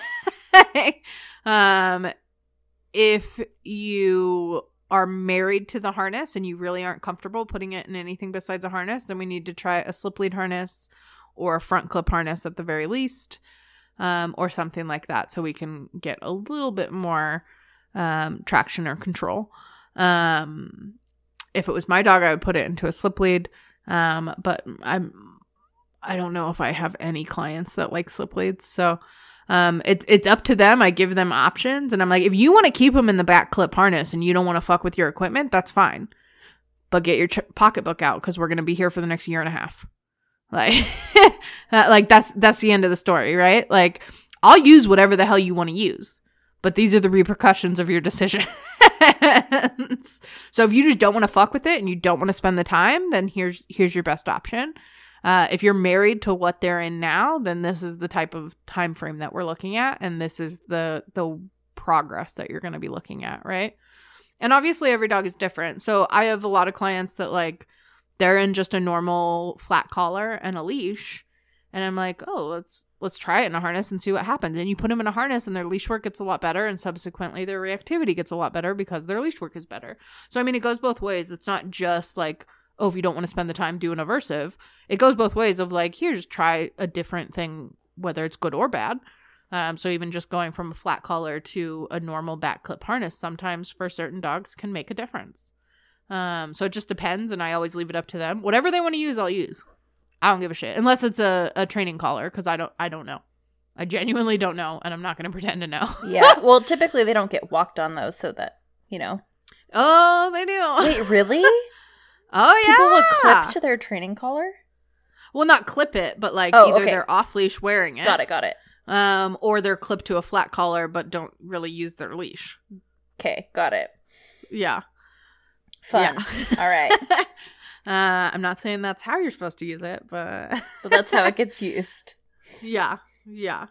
um, if you are married to the harness and you really aren't comfortable putting it in anything besides a harness, then we need to try a slip lead harness or a front clip harness at the very least, um, or something like that, so we can get a little bit more um, traction or control. Um, if it was my dog, I would put it into a slip lead, um, but I'm I don't know if I have any clients that like slip leads, so Um, it's it's up to them. I give them options, and I'm like, if you want to keep them in the back clip harness and you don't want to fuck with your equipment, that's fine. But get your ch- pocketbook out, because we're gonna be here for the next year and a half. Like, like that's that's the end of the story, right? Like, I'll use whatever the hell you want to use, but these are the repercussions of your decision. So if you just don't want to fuck with it and you don't want to spend the time, then here's here's your best option. Uh, if you're married to what they're in now, then this is the type of time frame that we're looking at, and this is the the progress that you're going to be looking at, right? And obviously every dog is different. So I have a lot of clients that, like, they're in just a normal flat collar and a leash, and I'm like, oh, let's let's try it in a harness and see what happens. And you put them in a harness and their leash work gets a lot better, and subsequently their reactivity gets a lot better because their leash work is better. So I mean, it goes both ways. It's not just like, oh, if you don't want to spend the time, do an aversive. It goes both ways of like, here, just try a different thing, whether it's good or bad. Um, so even just going from a flat collar to a normal back clip harness, sometimes for certain dogs can make a difference. Um, so it just depends, and I always leave it up to them. Whatever they want to use, I'll use. I don't give a shit, unless it's a, a training collar, because I don't I don't know. I genuinely don't know, and I'm not going to pretend to know. Yeah. Well, typically they don't get walked on those, so that, you know. Oh, they do. Wait, really? Oh, yeah. People will clip to their training collar? Well, not clip it, but like Oh, either okay. they're off leash wearing it. Got it, got it. Um, or they're clipped to a flat collar but don't really use their leash. Okay, got it. Yeah. Fun. Yeah. All right. uh, I'm not saying that's how you're supposed to use it, but But that's how it gets used. yeah, yeah.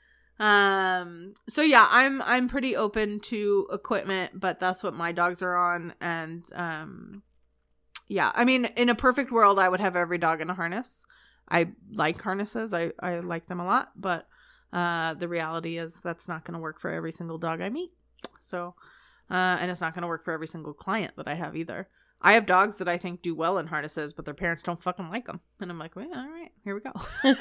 Um. So yeah, I'm I'm pretty open to equipment, but that's what my dogs are on, and um, yeah. I mean, in a perfect world, I would have every dog in a harness. I like harnesses. I I like them a lot, but uh, the reality is that's not going to work for every single dog I meet. So, uh, and it's not going to work for every single client that I have either. I have dogs that I think do well in harnesses, but their parents don't fucking like them, and I'm like, well, all right, here we go.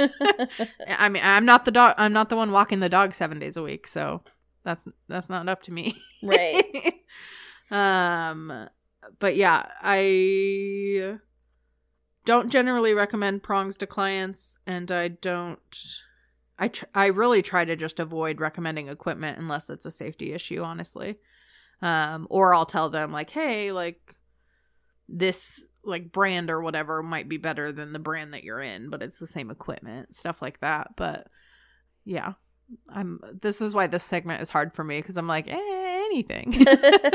I mean, I'm not the dog. I'm not the one walking the dog seven days a week, so that's that's not up to me, Right. um, but yeah, I don't generally recommend prongs to clients, and I don't. I tr- I really try to just avoid recommending equipment unless it's a safety issue, honestly. Um, or I'll tell them like, hey, like, this like brand or whatever might be better than the brand that you're in, but it's the same equipment, stuff like that. But yeah, I'm this is why this segment is hard for me, because I'm like, eh, anything. But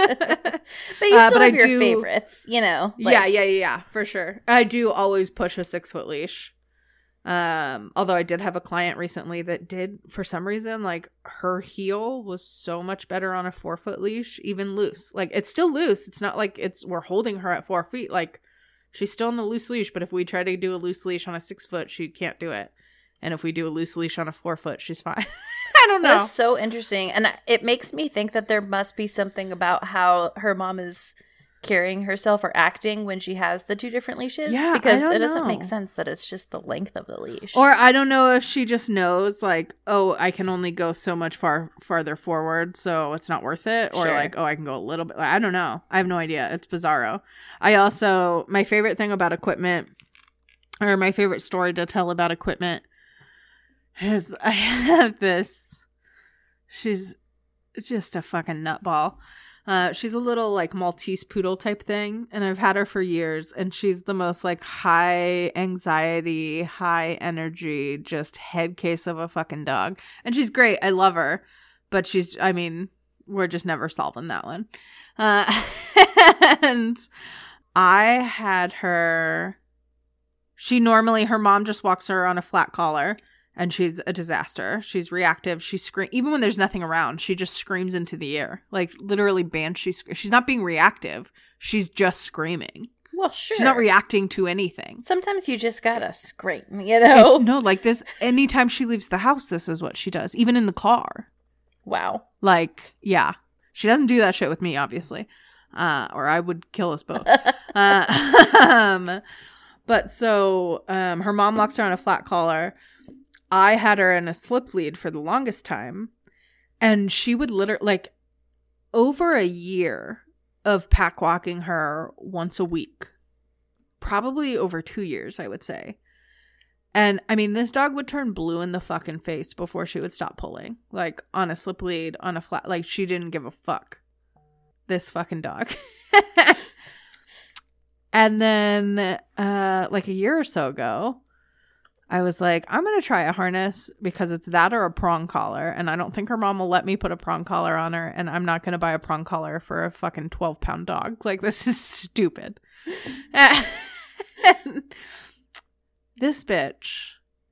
you Uh, still but have I your do- favorites, you know. yeah, yeah, yeah, yeah, for sure. I do always push a six foot leash. Um, although I did have a client recently that did, for some reason, like, her heel was so much better on a four foot leash, even loose. Like, it's still loose. It's not like it's we're holding her at four feet. Like, she's still in the loose leash, but if we try to do a loose leash on a six foot, she can't do it. And if we do a loose leash on a four foot, she's fine. I don't know. That's so interesting. And it makes me think that there must be something about how her mom is carrying herself or acting when she has the two different leashes. Yeah, because I don't it doesn't know. make sense that it's just the length of the leash. Or I don't know if she just knows, like, oh, I can only go so much far farther forward, so it's not worth it. Or Sure. like, oh, I can go a little bit. I don't know. I have no idea. It's bizarro. I also, my favorite thing about equipment, or my favorite story to tell about equipment, is I have this. She's just a fucking nutball. Uh, she's a little like Maltese poodle type thing, and I've had her for years, and she's the most like high anxiety, high energy, just head case of a fucking dog. And she's great. I love her, but she's, I mean, we're just never solving that one. Uh, and I had her, she normally, her mom just walks her on a flat collar. And she's a disaster. She's reactive. She screams. Even when there's nothing around, she just screams into the air. Like, literally banshee. Sc- she's not being reactive. She's just screaming. Well, sure. She's not reacting to anything. Sometimes you just gotta scream, you know? It's, no, like this, anytime she leaves the house, this is what she does. Even in the car. Wow. Like, yeah. She doesn't do that shit with me, obviously. Uh, or I would kill us both. uh, um, but so, um, her mom locks her on a flat collar. I had her in a slip lead for the longest time, and she would literally, like, over a year of pack walking her once a week, probably over two years, I would say. And I mean, this dog would turn blue in the fucking face before she would stop pulling, like on a slip lead, on a flat, like she didn't give a fuck. This fucking dog. And then, uh, like a year or so ago, I was like, I'm going to try a harness because it's that or a prong collar. And I don't think her mom will let me put a prong collar on her. And I'm not going to buy a prong collar for a fucking twelve pound dog. Like, this is stupid. This bitch,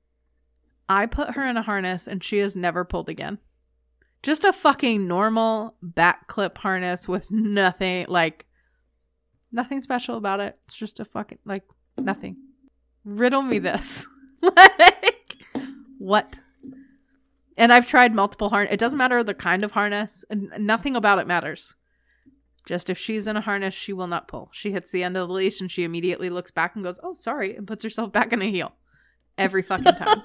I put her in a harness and she has never pulled again. Just a fucking normal back clip harness with nothing, like, nothing special about it. It's just a fucking, like, nothing. Riddle me this. Like, what? And I've tried multiple harness. It doesn't matter the kind of harness. And nothing about it matters. Just if she's in a harness, she will not pull. She hits the end of the leash and she immediately looks back and goes, oh, sorry, and puts herself back in a heel. Every fucking time.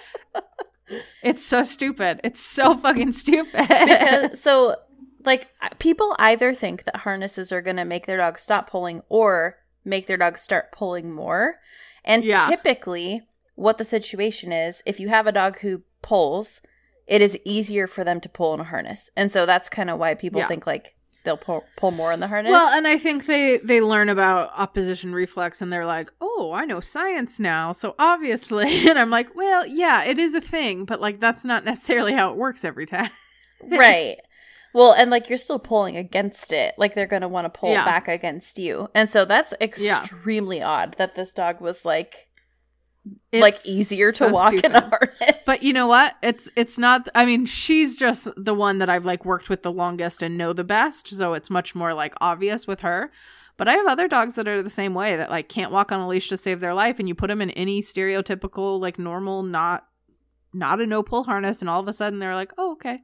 It's so stupid. It's so fucking stupid. Because, so, like, people either think that harnesses are going to make their dog stop pulling or make their dog start pulling more. And Yeah. typically, what the situation is, if you have a dog who pulls, it is easier for them to pull in a harness. And so that's kind of why people Yeah. think, like, they'll pull, pull more in the harness. Well, and I think they, they learn about opposition reflex and they're like, oh, I know science now. So obviously, and I'm like, well, yeah, it is a thing, but like, that's not necessarily how it works every time. Right. Well, and like you're still pulling against it. Like they're going to want to pull Yeah. back against you. And so that's extremely odd that this dog was like, like It's easier to so walk in a stupid. harness. But you know what? It's it's not. I mean, she's just the one that I've like worked with the longest and know the best, so it's much more like obvious with her. But I have other dogs that are the same way that like can't walk on a leash to save their life, and you put them in any stereotypical like normal not not a no pull harness, and all of a sudden they're like, oh okay.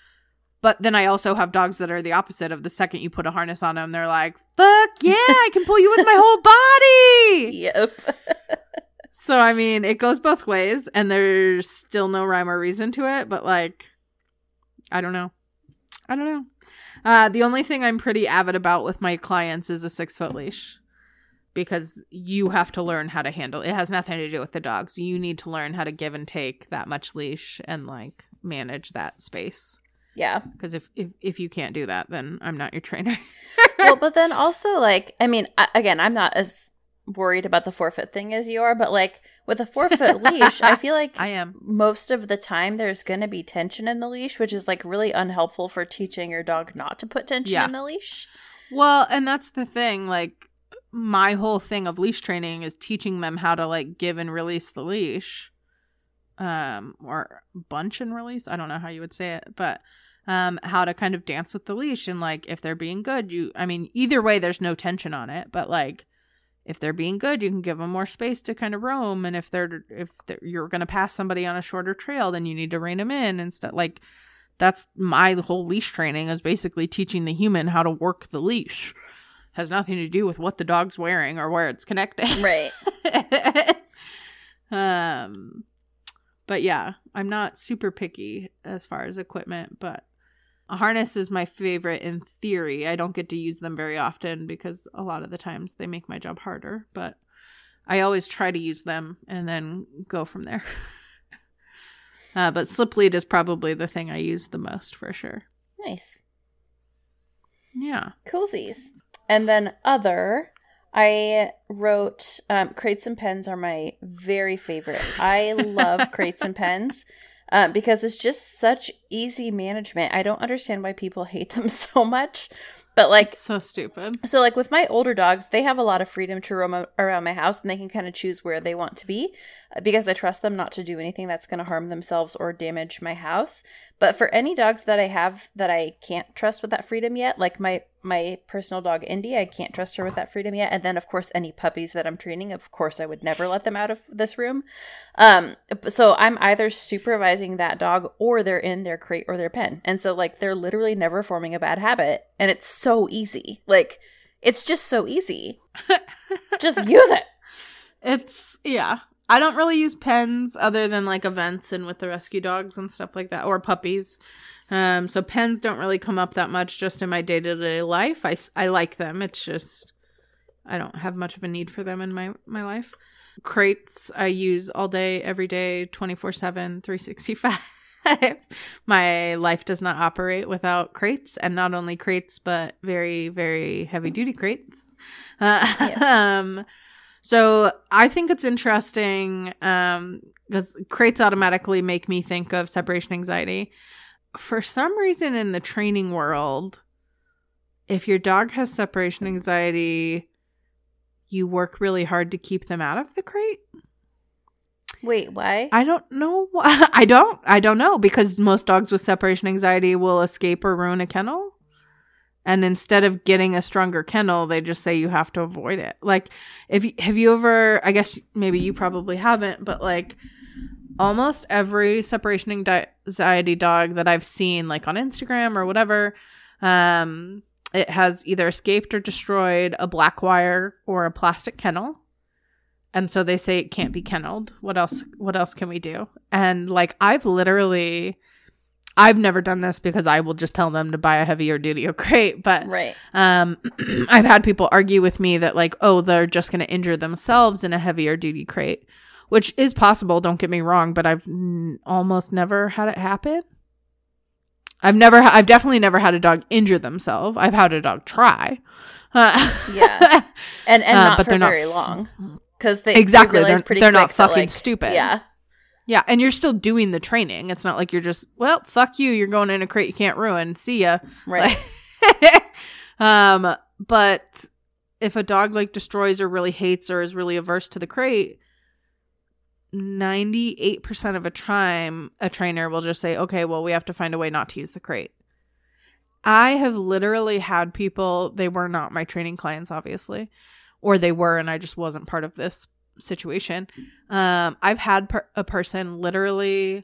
But then I also have dogs that are the opposite of the second you put a harness on them, they're like, fuck yeah, I can pull you with my whole body. Yep. So, I mean, it goes both ways, and there's still no rhyme or reason to it, but, like, I don't know. I don't know. Uh, the only thing I'm pretty avid about with my clients is a six-foot leash, because you have to learn how to handle it. It has nothing to do with the dogs. You need to learn how to give and take that much leash and, like, manage that space. Yeah. Because if, if, if you can't do that, then I'm not your trainer. Well, but then also, like, I mean, I, again, I'm not as worried about the four-foot thing as you are, but, like, with a four-foot leash, I feel like I am. most of the time there's going to be tension in the leash, which is, like, really unhelpful for teaching your dog not to put tension Yeah. in the leash. Well, and that's the thing, like, my whole thing of leash training is teaching them how to, like, give and release the leash. Um, or bunch and release. I don't know how you would say it, but um, how to kind of dance with the leash. And, like, if they're being good, you, I mean, either way, there's no tension on it, but, like, if they're being good, you can give them more space to kind of roam. And if they're, if they're, you're going to pass somebody on a shorter trail, then you need to rein them in and stuff. Like, that's my whole leash training, is basically teaching the human how to work the leash. Has nothing to do with what the dog's wearing or where it's connected. Right. um, but yeah, I'm not super picky as far as equipment, but a harness is my favorite in theory. I don't get to use them very often because a lot of the times they make my job harder, but I always try to use them and then go from there. Uh, but slip lead is probably the thing I use the most for sure. Nice. Yeah. Coolsies. And then other, I wrote um, crates and pens are my very favorite. I love crates and pens um, because it's just such easy management. I don't understand why people hate them so much. But like, it's so stupid. So like with my older dogs, they have a lot of freedom to roam around my house, and they can kind of choose where they want to be because I trust them not to do anything that's going to harm themselves or damage my house. But for any dogs that I have that I can't trust with that freedom yet, like my my personal dog Indy, I can't trust her with that freedom yet. And then of course any puppies that I'm training, of course I would never let them out of this room. Um, so I'm either supervising that dog or they're in their crate or their pen, and so like they're literally never forming a bad habit, and it's so easy. Like, it's just so easy. Just use it. It's, yeah. I don't really use pens other than like events and with the rescue dogs and stuff like that, or puppies. Um, so pens don't really come up that much just in my day-to-day life. I, I like them. It's just, I don't have much of a need for them in my, my life. Crates I use all day, every day, twenty-four seven, three sixty-five. My life does not operate without crates, and not only crates, but very, very heavy duty crates. Uh, yeah. um, so I think it's interesting um, because crates automatically make me think of separation anxiety. For some reason in the training world, if your dog has separation anxiety, you work really hard to keep them out of the crate. Wait, why? I don't know. I don't. I don't know, because most dogs with separation anxiety will escape or ruin a kennel. And instead of getting a stronger kennel, they just say you have to avoid it. Like, if you, have you ever, I guess maybe you probably haven't, but like almost every separation anxiety dog that I've seen, like on Instagram or whatever, um, it has either escaped or destroyed a black wire or a plastic kennel. And so they say it can't be kennelled. What else, what else can we do? And like, I've literally, I've never done this because I will just tell them to buy a heavier duty crate. But right. um, I've had people argue with me that like, oh, they're just going to injure themselves in a heavier duty crate, which is possible. Don't get me wrong, but I've n- almost never had it happen. I've never, ha- I've definitely never had a dog injure themselves. I've had a dog try. Uh, yeah. And, and uh, not but for they're very not, long. Because they, exactly. they realize they're, pretty they're quick not fucking that, like, stupid. Yeah. Yeah. And you're still doing the training. It's not like you're just, well, fuck you. You're going in a crate you can't ruin. See ya. Right. Like, um, but if a dog like destroys or really hates or is really averse to the crate, ninety-eight percent of a time, a trainer will just say, okay, well, we have to find a way not to use the crate. I have literally had people, they were not my training clients, obviously, or they were, and I just wasn't part of this situation. Um, I've had per- a person literally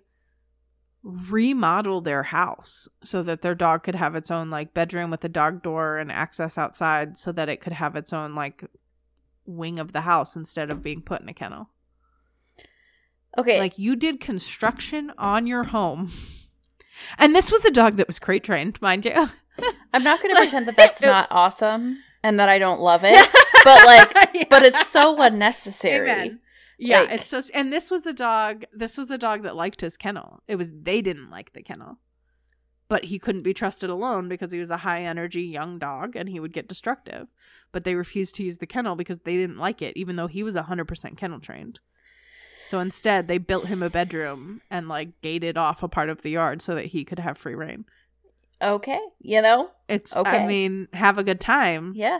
remodel their house so that their dog could have its own like bedroom with a dog door and access outside, so that it could have its own like wing of the house instead of being put in a kennel. Okay. Like, you did construction on your home. And this was a dog that was crate trained, mind you. I'm not going to pretend that that's not awesome and that I don't love it, but like, yeah. But it's so unnecessary. Amen. Yeah, like, it's so. And this was a dog. This was a dog that liked his kennel. It was they didn't like the kennel, but he couldn't be trusted alone because he was a high energy young dog and he would get destructive. But they refused to use the kennel because they didn't like it, even though he was a hundred percent kennel trained. So instead, they built him a bedroom and like gated off a part of the yard so that he could have free reign. Okay, you know, it's. Okay. I mean, have a good time. Yeah.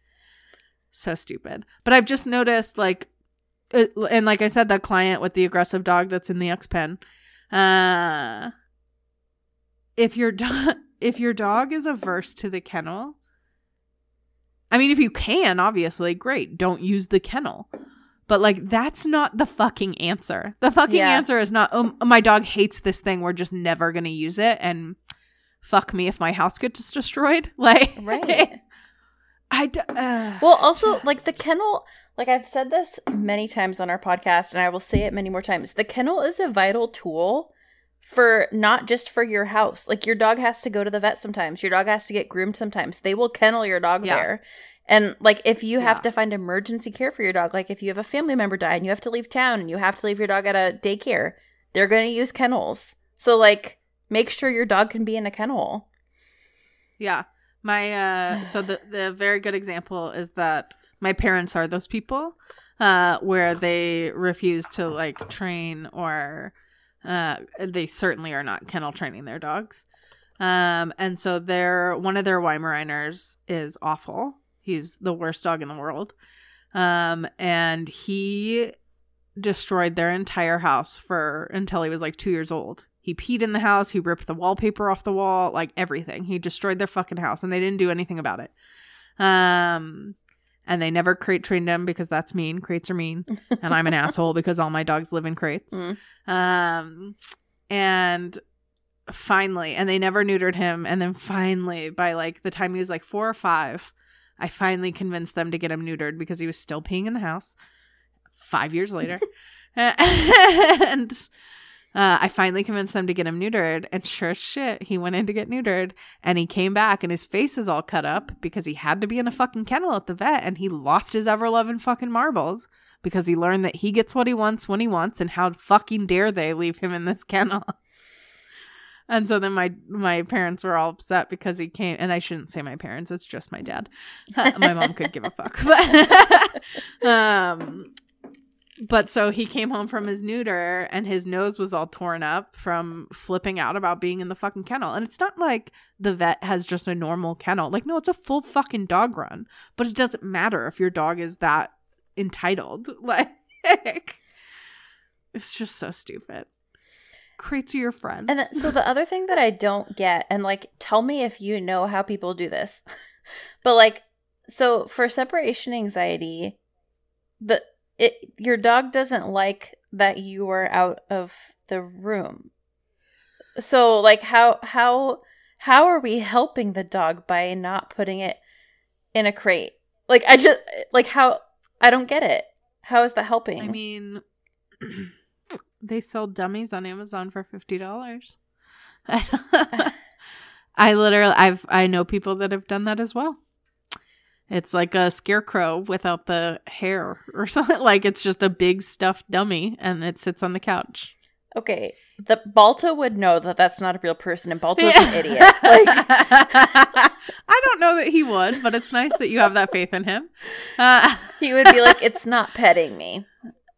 So stupid. But I've just noticed, like, it, and like I said, that client with the aggressive dog that's in the X pen. Uh, if your dog, if your dog is averse to the kennel, I mean, if you can, obviously, great. Don't use the kennel. But, like, that's not the fucking answer. The fucking Yeah. answer is not, oh, my dog hates this thing. We're just never going to use it. And fuck me if my house gets destroyed. Like, Right. I d- uh, Well, also, like, the kennel, like, I've said this many times on our podcast, and I will say it many more times. The kennel is a vital tool for not just for your house. Like, your dog has to go to the vet sometimes. Your dog has to get groomed sometimes. They will kennel your dog Yeah. there. And, like, if you have Yeah. to find emergency care for your dog, like, if you have a family member die and you have to leave town and you have to leave your dog at a daycare, they're going to use kennels. So, like, make sure your dog can be in a kennel. yeah. My, uh, so the, the very good example is that my parents are those people, uh, where they refuse to, like, train or, uh, they certainly are not kennel training their dogs. Um, and so their, one of their Weimaraners is awful. He's the worst dog in the world. Um, and he destroyed their entire house for, until he was like two years old. He peed in the house. He ripped the wallpaper off the wall, like everything. He destroyed their fucking house and they didn't do anything about it. Um, and they never crate trained him because that's mean. Crates are mean. And I'm an asshole because all my dogs live in crates. Mm. Um, and finally, and they never neutered him. And then finally, by like the time he was like four or five, I finally convinced them to get him neutered because he was still peeing in the house five years later. and uh, I finally convinced them to get him neutered. And sure as shit, he went in to get neutered. And he came back and his face is all cut up because he had to be in a fucking kennel at the vet. And he lost his ever-loving fucking marbles because he learned that he gets what he wants when he wants. And how fucking dare they leave him in this kennel. And so then my my parents were all upset because he came, and I shouldn't say my parents, it's just my dad. My mom could give a fuck. But, um, but so he came home from his neuter, and his nose was all torn up from flipping out about being in the fucking kennel. And it's not like the vet has just a normal kennel. Like, no, it's a full fucking dog run. But it doesn't matter if your dog is that entitled. Like, it's just so stupid. Crates are your friends. And then, so the other thing that I don't get, and like, tell me if you know how people do this, but like, so for separation anxiety, the it your dog doesn't like that you are out of the room. So like, how how how are we helping the dog by not putting it in a crate? Like, I just like how I don't get it. How is that helping? I mean. They sell dummies on Amazon for fifty dollars. I literally, I've, I know people that have done that as well. It's like a scarecrow without the hair or something. Like, it's just a big stuffed dummy and it sits on the couch. Okay, the Balto would know that that's not a real person, and Balto's yeah. an idiot. Like, I don't know that he would, but it's nice that you have that faith in him. Uh, he would be like, "It's not petting me."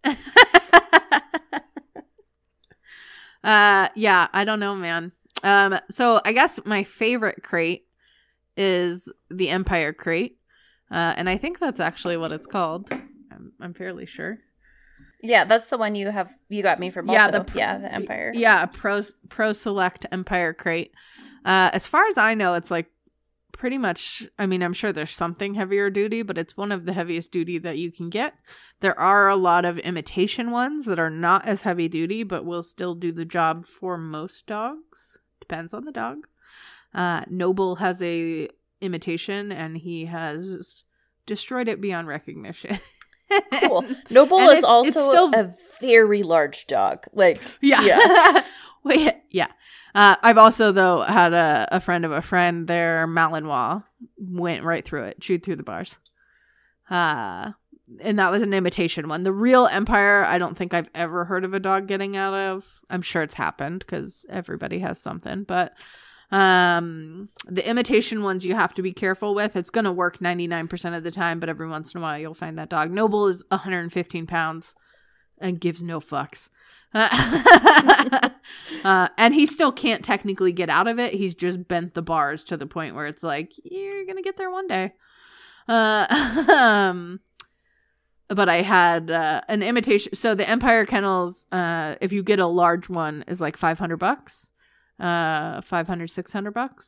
Uh, yeah, I don't know, man. Um, so I guess my favorite crate is the Empire crate. Uh, and I think that's actually what it's called. I'm, I'm fairly sure. Yeah, that's the one you have, you got me for Balto. Yeah, the, yeah, the Empire. Yeah, Pro, Pro Select Empire crate. Uh, as far as I know, it's like pretty much, I mean, I'm sure there's something heavier duty, but it's one of the heaviest duty that you can get. There are a lot of imitation ones that are not as heavy duty, but will still do the job for most dogs. Depends on the dog. Uh, Noble has a imitation, and he has destroyed it beyond recognition. Cool. Noble and is it's, also it's still... a very large dog. Like, yeah. Yeah. Wait, yeah. Uh, I've also, though, had a, a friend of a friend, their Malinois went right through it, chewed through the bars. Uh, and that was an imitation one. The real Empire, I don't think I've ever heard of a dog getting out of. I'm sure it's happened because everybody has something. But um, the imitation ones you have to be careful with. It's going to work ninety-nine percent of the time, but every once in a while you'll find that dog. Noble is one hundred fifteen pounds and gives no fucks. uh, and he still can't technically get out of it. He's just bent the bars to the point where it's like, you're gonna get there one day. Uh, um, but I had uh, an imitation. So the Empire kennels, uh, if you get a large one, is like five hundred bucks, uh, five hundred, six hundred bucks.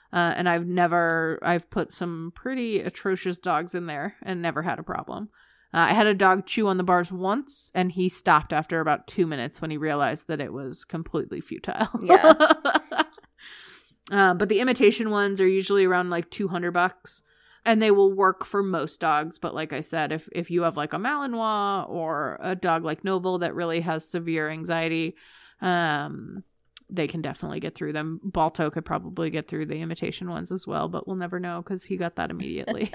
Uh, and I've never, I've put some pretty atrocious dogs in there and never had a problem. Uh, I had a dog chew on the bars once, and he stopped after about two minutes when he realized that it was completely futile. Yeah. uh, but the imitation ones are usually around like two hundred bucks, and they will work for most dogs. But like I said, if, if you have like a Malinois or a dog like Noble that really has severe anxiety, um, they can definitely get through them. Balto could probably get through the imitation ones as well, but we'll never know because he got that immediately.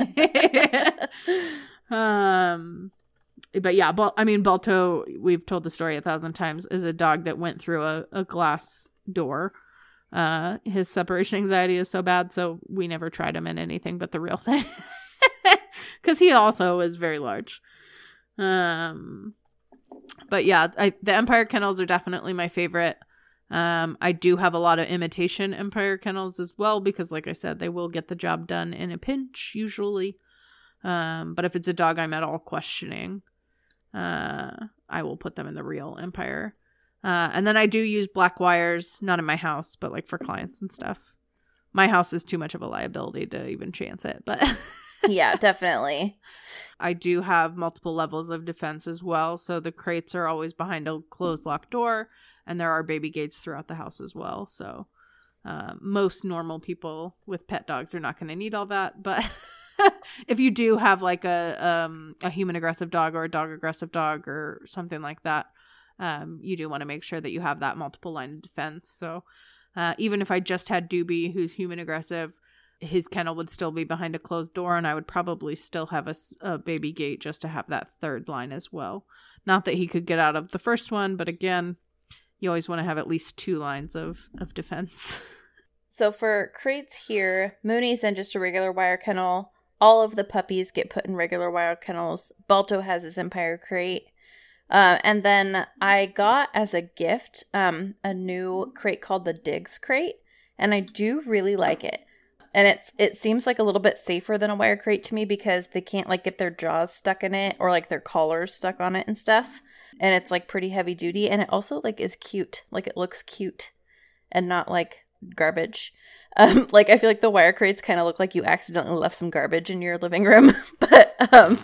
um, but yeah, Bal- I mean, Balto, we've told the story a thousand times, is a dog that went through a, a glass door. Uh, his separation anxiety is so bad, so we never tried him in anything but the real thing. Because he also is very large. Um, but yeah, I, the Empire Kennels are definitely my favorite. Um, I do have a lot of imitation Empire Kennels as well, because like I said, they will get the job done in a pinch, usually. Um, but if it's a dog I'm at all questioning, uh, I will put them in the real Empire. Uh, and then I do use black wires, not in my house, but like for clients and stuff. My house is too much of a liability to even chance it, but yeah, definitely. I do have multiple levels of defense as well. So the crates are always behind a closed locked door, and there are baby gates throughout the house as well. So uh, most normal people with pet dogs are not going to need all that. But if you do have like a um, a human aggressive dog or a dog aggressive dog or something like that, um, you do want to make sure that you have that multiple line of defense. So uh, even if I just had Doobie, who's human aggressive, his kennel would still be behind a closed door, and I would probably still have a, a baby gate just to have that third line as well. Not that he could get out of the first one, but again, you always want to have at least two lines of, of defense. So for crates here, Mooney's in just a regular wire kennel. All of the puppies get put in regular wire kennels. Balto has his Empire crate. Uh, and then I got as a gift um, a new crate called the Diggs crate, and I do really like it. And it's it seems like a little bit safer than a wire crate to me because they can't like get their jaws stuck in it or like their collars stuck on it and stuff. And it's like pretty heavy duty, and it also like is cute. Like it looks cute and not like garbage. Um, like I feel like the wire crates kind of look like you accidentally left some garbage in your living room. but um,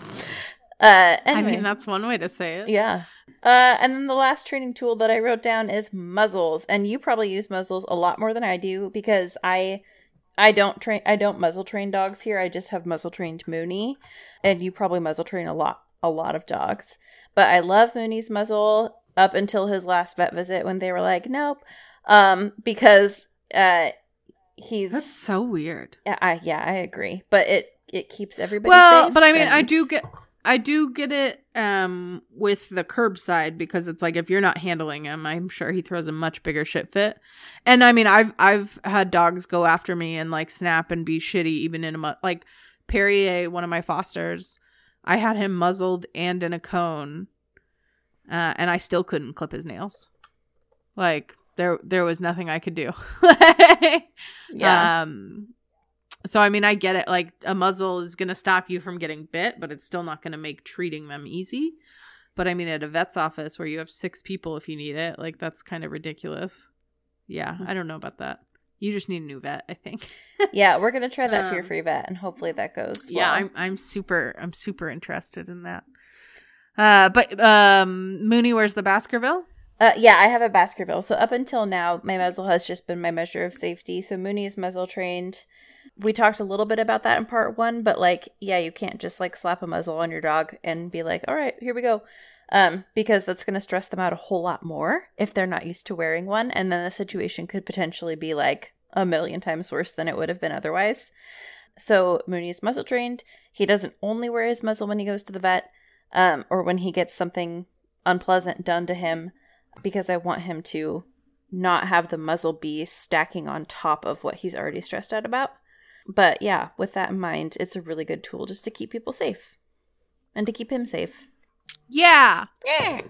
uh, anyway. I mean, that's one way to say it. Yeah. Uh, and then the last training tool that I wrote down is muzzles, and you probably use muzzles a lot more than I do because I. I don't train. I don't muzzle train dogs here. I just have muzzle trained Mooney, and you probably muzzle train a lot, a lot of dogs. But I love Mooney's muzzle up until his last vet visit when they were like, nope, um, because uh, he's that's so weird. Yeah, I yeah, I agree. But it it keeps everybody well, safe. but I mean, and... I do get. I do get it um, with the curbside because it's like if you're not handling him, I'm sure he throws a much bigger shit fit. And I mean, I've I've had dogs go after me and like snap and be shitty even in a mu- like Perrier, one of my fosters. I had him muzzled and in a cone, uh, and I still couldn't clip his nails. Like there there was nothing I could do. yeah. Um, So, I mean, I get it. Like, a muzzle is going to stop you from getting bit, but it's still not going to make treating them easy. But, I mean, at a vet's office where you have six people if you need it, like, that's kind of ridiculous. Yeah, I don't know about that. You just need a new vet, I think. yeah, we're going to try that um, Fear Free Vet, and hopefully that goes well. Yeah, I'm I'm super, I'm super interested in that. Uh, But, um, Mooney, where's the Baskerville? Uh, yeah, I have a Baskerville. So, up until now, my muzzle has just been my measure of safety. So, Mooney is muzzle trained. We talked a little bit about that in part one, but like, yeah, you can't just like slap a muzzle on your dog and be like, all right, here we go. Um, because that's going to stress them out a whole lot more if they're not used to wearing one. And then the situation could potentially be like a million times worse than it would have been otherwise. So Mooney's muzzle trained. He doesn't only wear his muzzle when he goes to the vet, um, or when he gets something unpleasant done to him, because I want him to not have the muzzle be stacking on top of what he's already stressed out about. But yeah, with that in mind, it's a really good tool just to keep people safe and to keep him safe. Yeah. Yeah.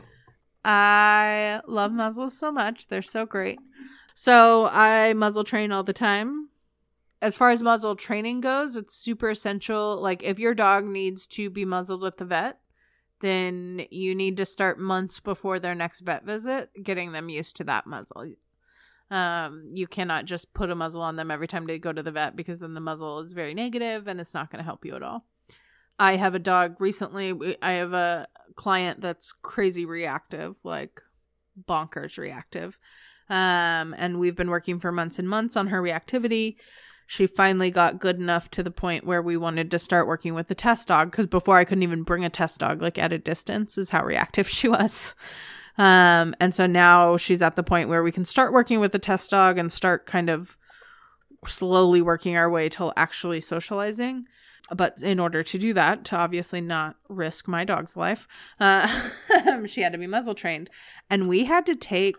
I love muzzles so much. They're so great. So I muzzle train all the time. As far as muzzle training goes, it's super essential. Like if your dog needs to be muzzled with the vet, then you need to start months before their next vet visit, getting them used to that muzzle. Um, you cannot just put a muzzle on them every time they go to the vet, because then the muzzle is very negative and it's not going to help you at all. I have a dog recently. I have a client that's crazy reactive, like bonkers reactive. Um, and we've been working for months and months on her reactivity. She finally got good enough to the point where we wanted to start working with the test dog, because before I couldn't even bring a test dog, like at a distance, is how reactive she was. Um, and so now she's at the point where we can start working with the test dog and start kind of slowly working our way till actually socializing. But in order to do that, to obviously not risk my dog's life, uh, she had to be muzzle trained. And we had to take,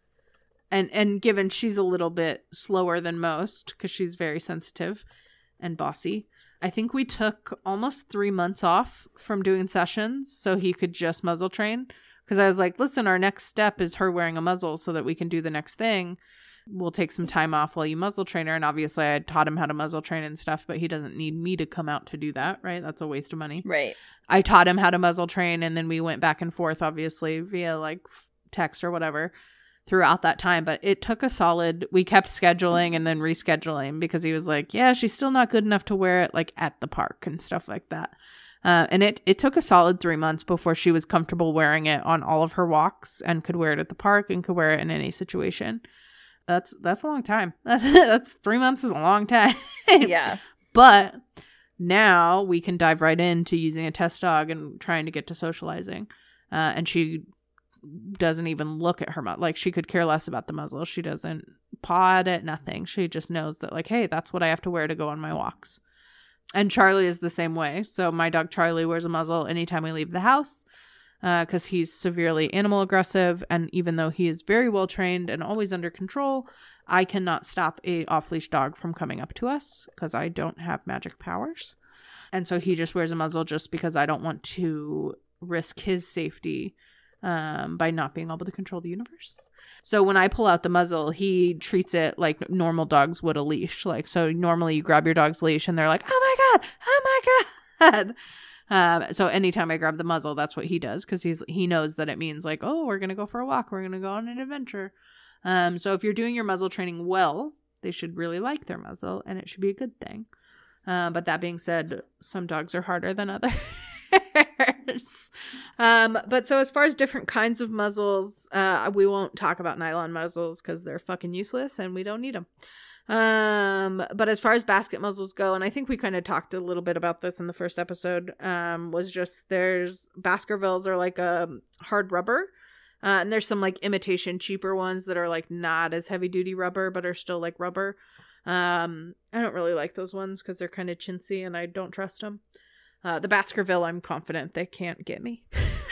and, and given she's a little bit slower than most, because she's very sensitive and bossy, I think we took almost three months off from doing sessions so he could just muzzle train. Because I was like, listen, our next step is her wearing a muzzle so that we can do the next thing. We'll take some time off while you muzzle train her. And obviously I taught him how to muzzle train and stuff, but he doesn't need me to come out to do that, right? That's a waste of money. Right. I taught him how to muzzle train, and then we went back and forth, obviously, via like text or whatever throughout that time. But it took a solid, we kept scheduling and then rescheduling, because he was like, yeah, she's still not good enough to wear it like at the park and stuff like that. Uh, and it, it took a solid three months before she was comfortable wearing it on all of her walks and could wear it at the park and could wear it in any situation. That's that's a long time. That's, that's three months is a long time. Yeah. But now we can dive right into using a test dog and trying to get to socializing. Uh, and she doesn't even look at her muzzle. Like, she could care less about the muzzle. She doesn't paw at it, nothing. She just knows that, like, hey, that's what I have to wear to go on my walks. And Charlie is the same way. So my dog Charlie wears a muzzle anytime we leave the house, because uh, he's severely animal aggressive. And even though he is very well trained and always under control, I cannot stop a off-leash dog from coming up to us because I don't have magic powers. And so he just wears a muzzle just because I don't want to risk his safety um, by not being able to control the universe. So when I pull out the muzzle, he treats it like normal dogs would a leash. Like, so normally you grab your dog's leash and they're like, oh my God, oh my God. Um, so anytime I grab the muzzle, that's what he does, because he's he knows that it means like, oh, we're going to go for a walk. We're going to go on an adventure. Um, so if you're doing your muzzle training well, they should really like their muzzle, and it should be a good thing. Uh, but that being said, some dogs are harder than others. um, but so as far as different kinds of muzzles, uh, we won't talk about nylon muzzles because they're fucking useless and we don't need them. Um, but as far as basket muzzles go, and I think we kind of talked a little bit about this in the first episode, um, was just there's Baskervilles are like a hard rubber. Uh, and there's some like imitation cheaper ones that are like not as heavy duty rubber, but are still like rubber. Um, I don't really like those ones because they're kind of chintzy and I don't trust them. Uh, the Baskerville, I'm confident they can't get me.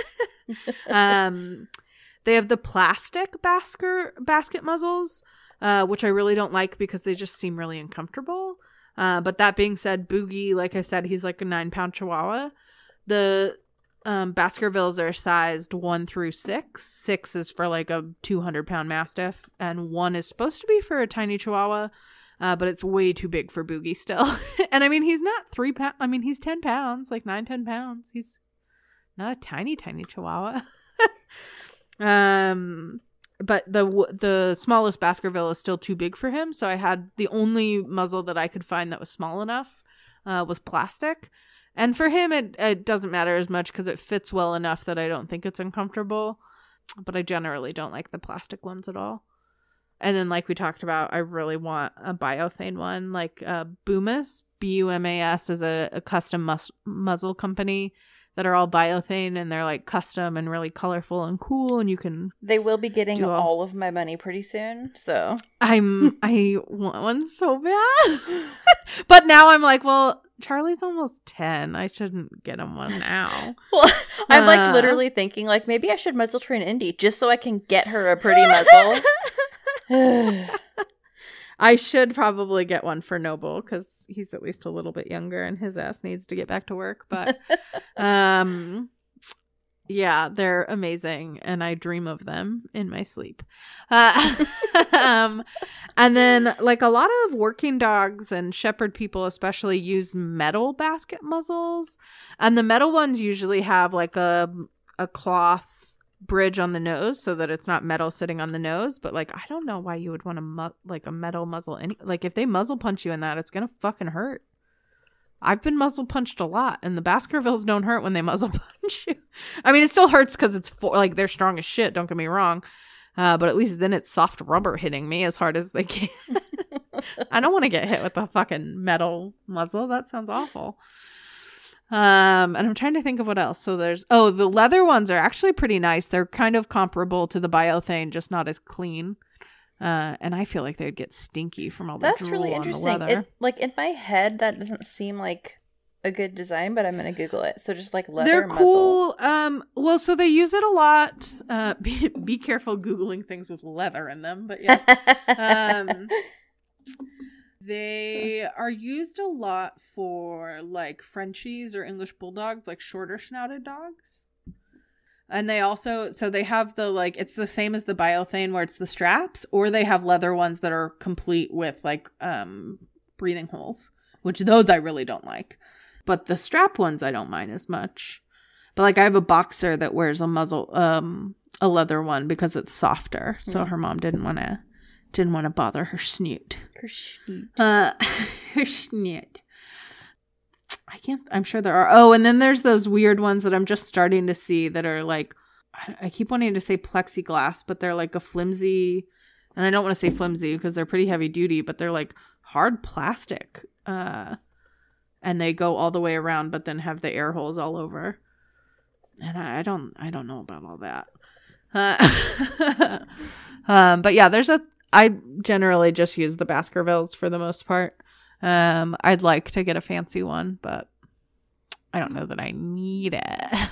um, they have the plastic basker basket muzzles, uh, which I really don't like because they just seem really uncomfortable. Uh, but that being said, Boogie, like I said, he's like a nine pound Chihuahua. The um, Baskervilles are sized one through six. Six is for like a two hundred pound Mastiff, and one is supposed to be for a tiny Chihuahua. Uh, but it's way too big for Boogie still. And I mean, he's not three pounds. I mean, he's ten pounds, like nine, ten pounds. He's not a tiny, tiny Chihuahua. um, but the the smallest Baskerville is still too big for him. So I had the only muzzle that I could find that was small enough uh, was plastic. And for him, it, it doesn't matter as much because it fits well enough that I don't think it's uncomfortable. But I generally don't like the plastic ones at all. And then, like we talked about, I really want a biothane one. Like uh, Bumas, B U M A S, is a, a custom mus- muzzle company that are all biothane, and they're like custom and really colorful and cool. And you can. They will be getting all... all of my money pretty soon. So I'm I want one so bad, but now I'm like, well, Charlie's almost ten. I shouldn't get him one now. Well, I'm uh, like literally thinking like maybe I should muzzle train Indy just so I can get her a pretty muzzle. I should probably get one for Noble because he's at least a little bit younger and his ass needs to get back to work. But um, yeah, they're amazing and I dream of them in my sleep. Uh, um, and then like a lot of working dogs and shepherd people especially use metal basket muzzles. And the metal ones usually have like a a cloth bridge on the nose so that it's not metal sitting on the nose. But like, I don't know why you would want to mu- like a metal muzzle. Any like if they muzzle punch you in that, it's gonna fucking hurt. I've been muzzle punched a lot, and the Baskervilles don't hurt when they muzzle punch you. I mean, it still hurts because it's for, like they're strong as shit. Don't get me wrong, uh, but at least then it's soft rubber hitting me as hard as they can. I don't want to get hit with a fucking metal muzzle. That sounds awful. Um, and I'm trying to think of what else. So there's, oh, the leather ones are actually pretty nice. They're kind of comparable to the Biothane, just not as clean. Uh, and I feel like they'd get stinky from all the That's drool really on the interesting. leather. It, like in my head, that doesn't seem like a good design, but I'm going to Google it. So just like leather They're muzzle. cool. Um, well, so they use it a lot. Uh, be, be careful Googling things with leather in them, but yes. um, They are used a lot for like Frenchies or English bulldogs, like shorter snouted dogs. And they also, so they have the like, it's the same as the Biothane where it's the straps, or they have leather ones that are complete with like um, breathing holes, which those I really don't like. But the strap ones I don't mind as much. But like I have a boxer that wears a muzzle, um, a leather one because it's softer. Mm. So her mom didn't want to. Didn't want to bother her snoot. Her snoot. Uh, her snoot. I can't, I'm sure there are. Oh, and then there's those weird ones that I'm just starting to see that are like, I keep wanting to say plexiglass, but they're like a flimsy, and I don't want to say flimsy because they're pretty heavy duty, but they're like hard plastic. Uh, and they go all the way around, but then have the air holes all over. And I, I don't, I don't know about all that. Uh, um, but yeah, there's a, I generally just use the Baskervilles for the most part. Um, I'd like to get a fancy one, but I don't know that I need it.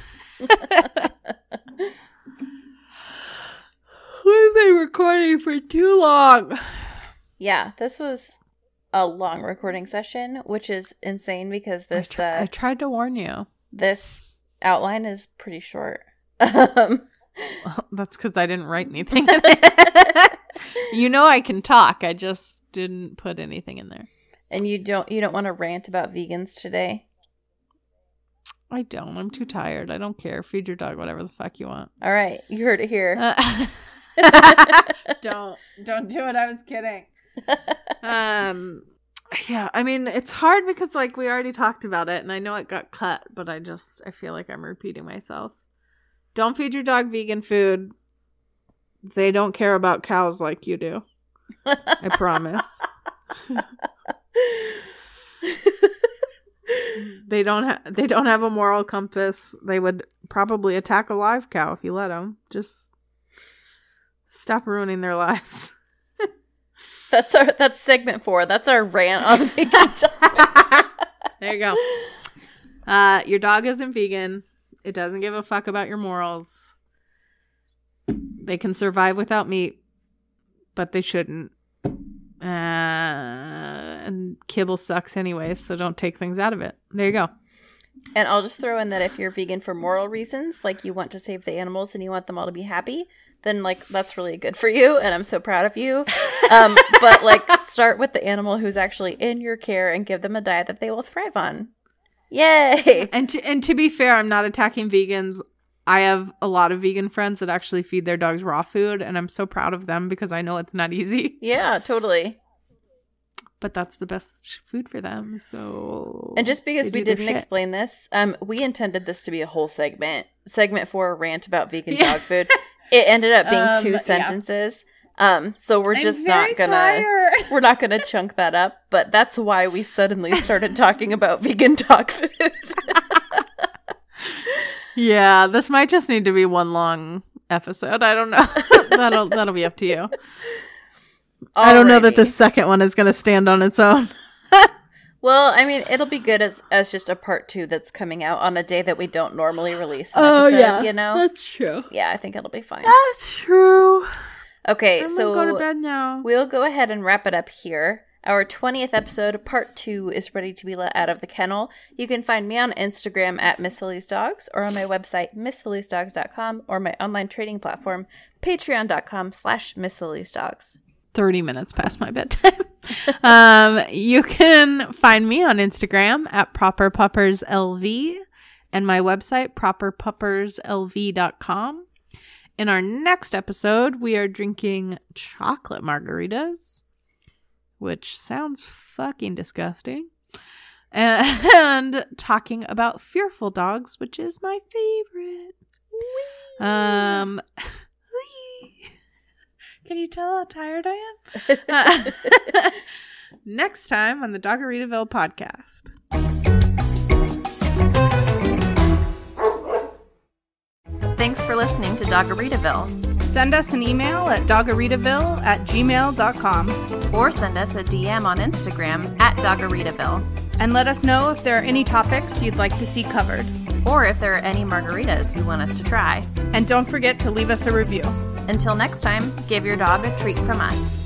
We've been recording for too long. Yeah, this was a long recording session, which is insane because this... I, tr- uh, I tried to warn you. This outline is pretty short. um, well, that's because I didn't write anything in it. You know I can talk. I just didn't put anything in there. And you don't you don't want to rant about vegans today? I don't. I'm too tired. I don't care. Feed your dog whatever the fuck you want. All right. You heard it here. Uh, don't. Don't do it. I was kidding. Um, yeah. I mean, it's hard because, like, we already talked about it, and I know it got cut, but I just, I feel like I'm repeating myself. Don't feed your dog vegan food. They don't care about cows like you do. I promise. They don't ha- they don't have a moral compass. They would probably attack a live cow if you let them. Just stop ruining their lives. That's our that's segment four. That's our rant on vegan dog. There you go. Uh, your dog isn't vegan. It doesn't give a fuck about your morals. They can survive without meat, but they shouldn't. Uh, and kibble sucks anyways, so don't take things out of it. There you go. And I'll just throw in that if you're vegan for moral reasons, like you want to save the animals and you want them all to be happy, then like that's really good for you, and I'm so proud of you. Um, but like start with the animal who's actually in your care and give them a diet that they will thrive on. Yay! And to, and to be fair, I'm not attacking vegans. I have a lot of vegan friends that actually feed their dogs raw food, and I'm so proud of them because I know it's not easy. Yeah, totally. But that's the best food for them, so... And just because we didn't explain this, um, we intended this to be a whole segment. Segment four, rant about vegan yeah. dog food. It ended up being um, two sentences. Yeah. Um, so we're just not gonna... Tired. We're not gonna chunk that up, but that's why we suddenly started talking about vegan dog food. Yeah, this might just need to be one long episode. I don't know. that'll that'll be up to you. Alrighty. I don't know that the second one is going to stand on its own. Well, I mean, it'll be good as as just a part two that's coming out on a day that we don't normally release an oh, episode, yeah. you know? That's true. Yeah, I think it'll be fine. That's true. Okay, I'm so gonna go to bed now. We'll go ahead and wrap it up here. Our twentieth episode, part two, is ready to be let out of the kennel. You can find me on Instagram at Miss Lily's Dogs, or on my website, miss lily's dogs dot com, or my online trading platform, patreon dot com slash Miss Lily's Dogs. thirty minutes past my bedtime. um, you can find me on Instagram at proper puppers L V and my website, proper puppers L V dot com. In our next episode, we are drinking chocolate margaritas, which sounds fucking disgusting, and talking about Fearful Dogs, which is my favorite. Whee! Um, whee! Can you tell how tired I am? uh, next time on the Doggeritaville podcast. Thanks for listening to Doggeritaville. Send us an email at doggeritaville at gmail dot com. Or send us a D M on Instagram at Doggeritaville. And let us know if there are any topics you'd like to see covered. Or if there are any margaritas you want us to try. And don't forget to leave us a review. Until next time, give your dog a treat from us.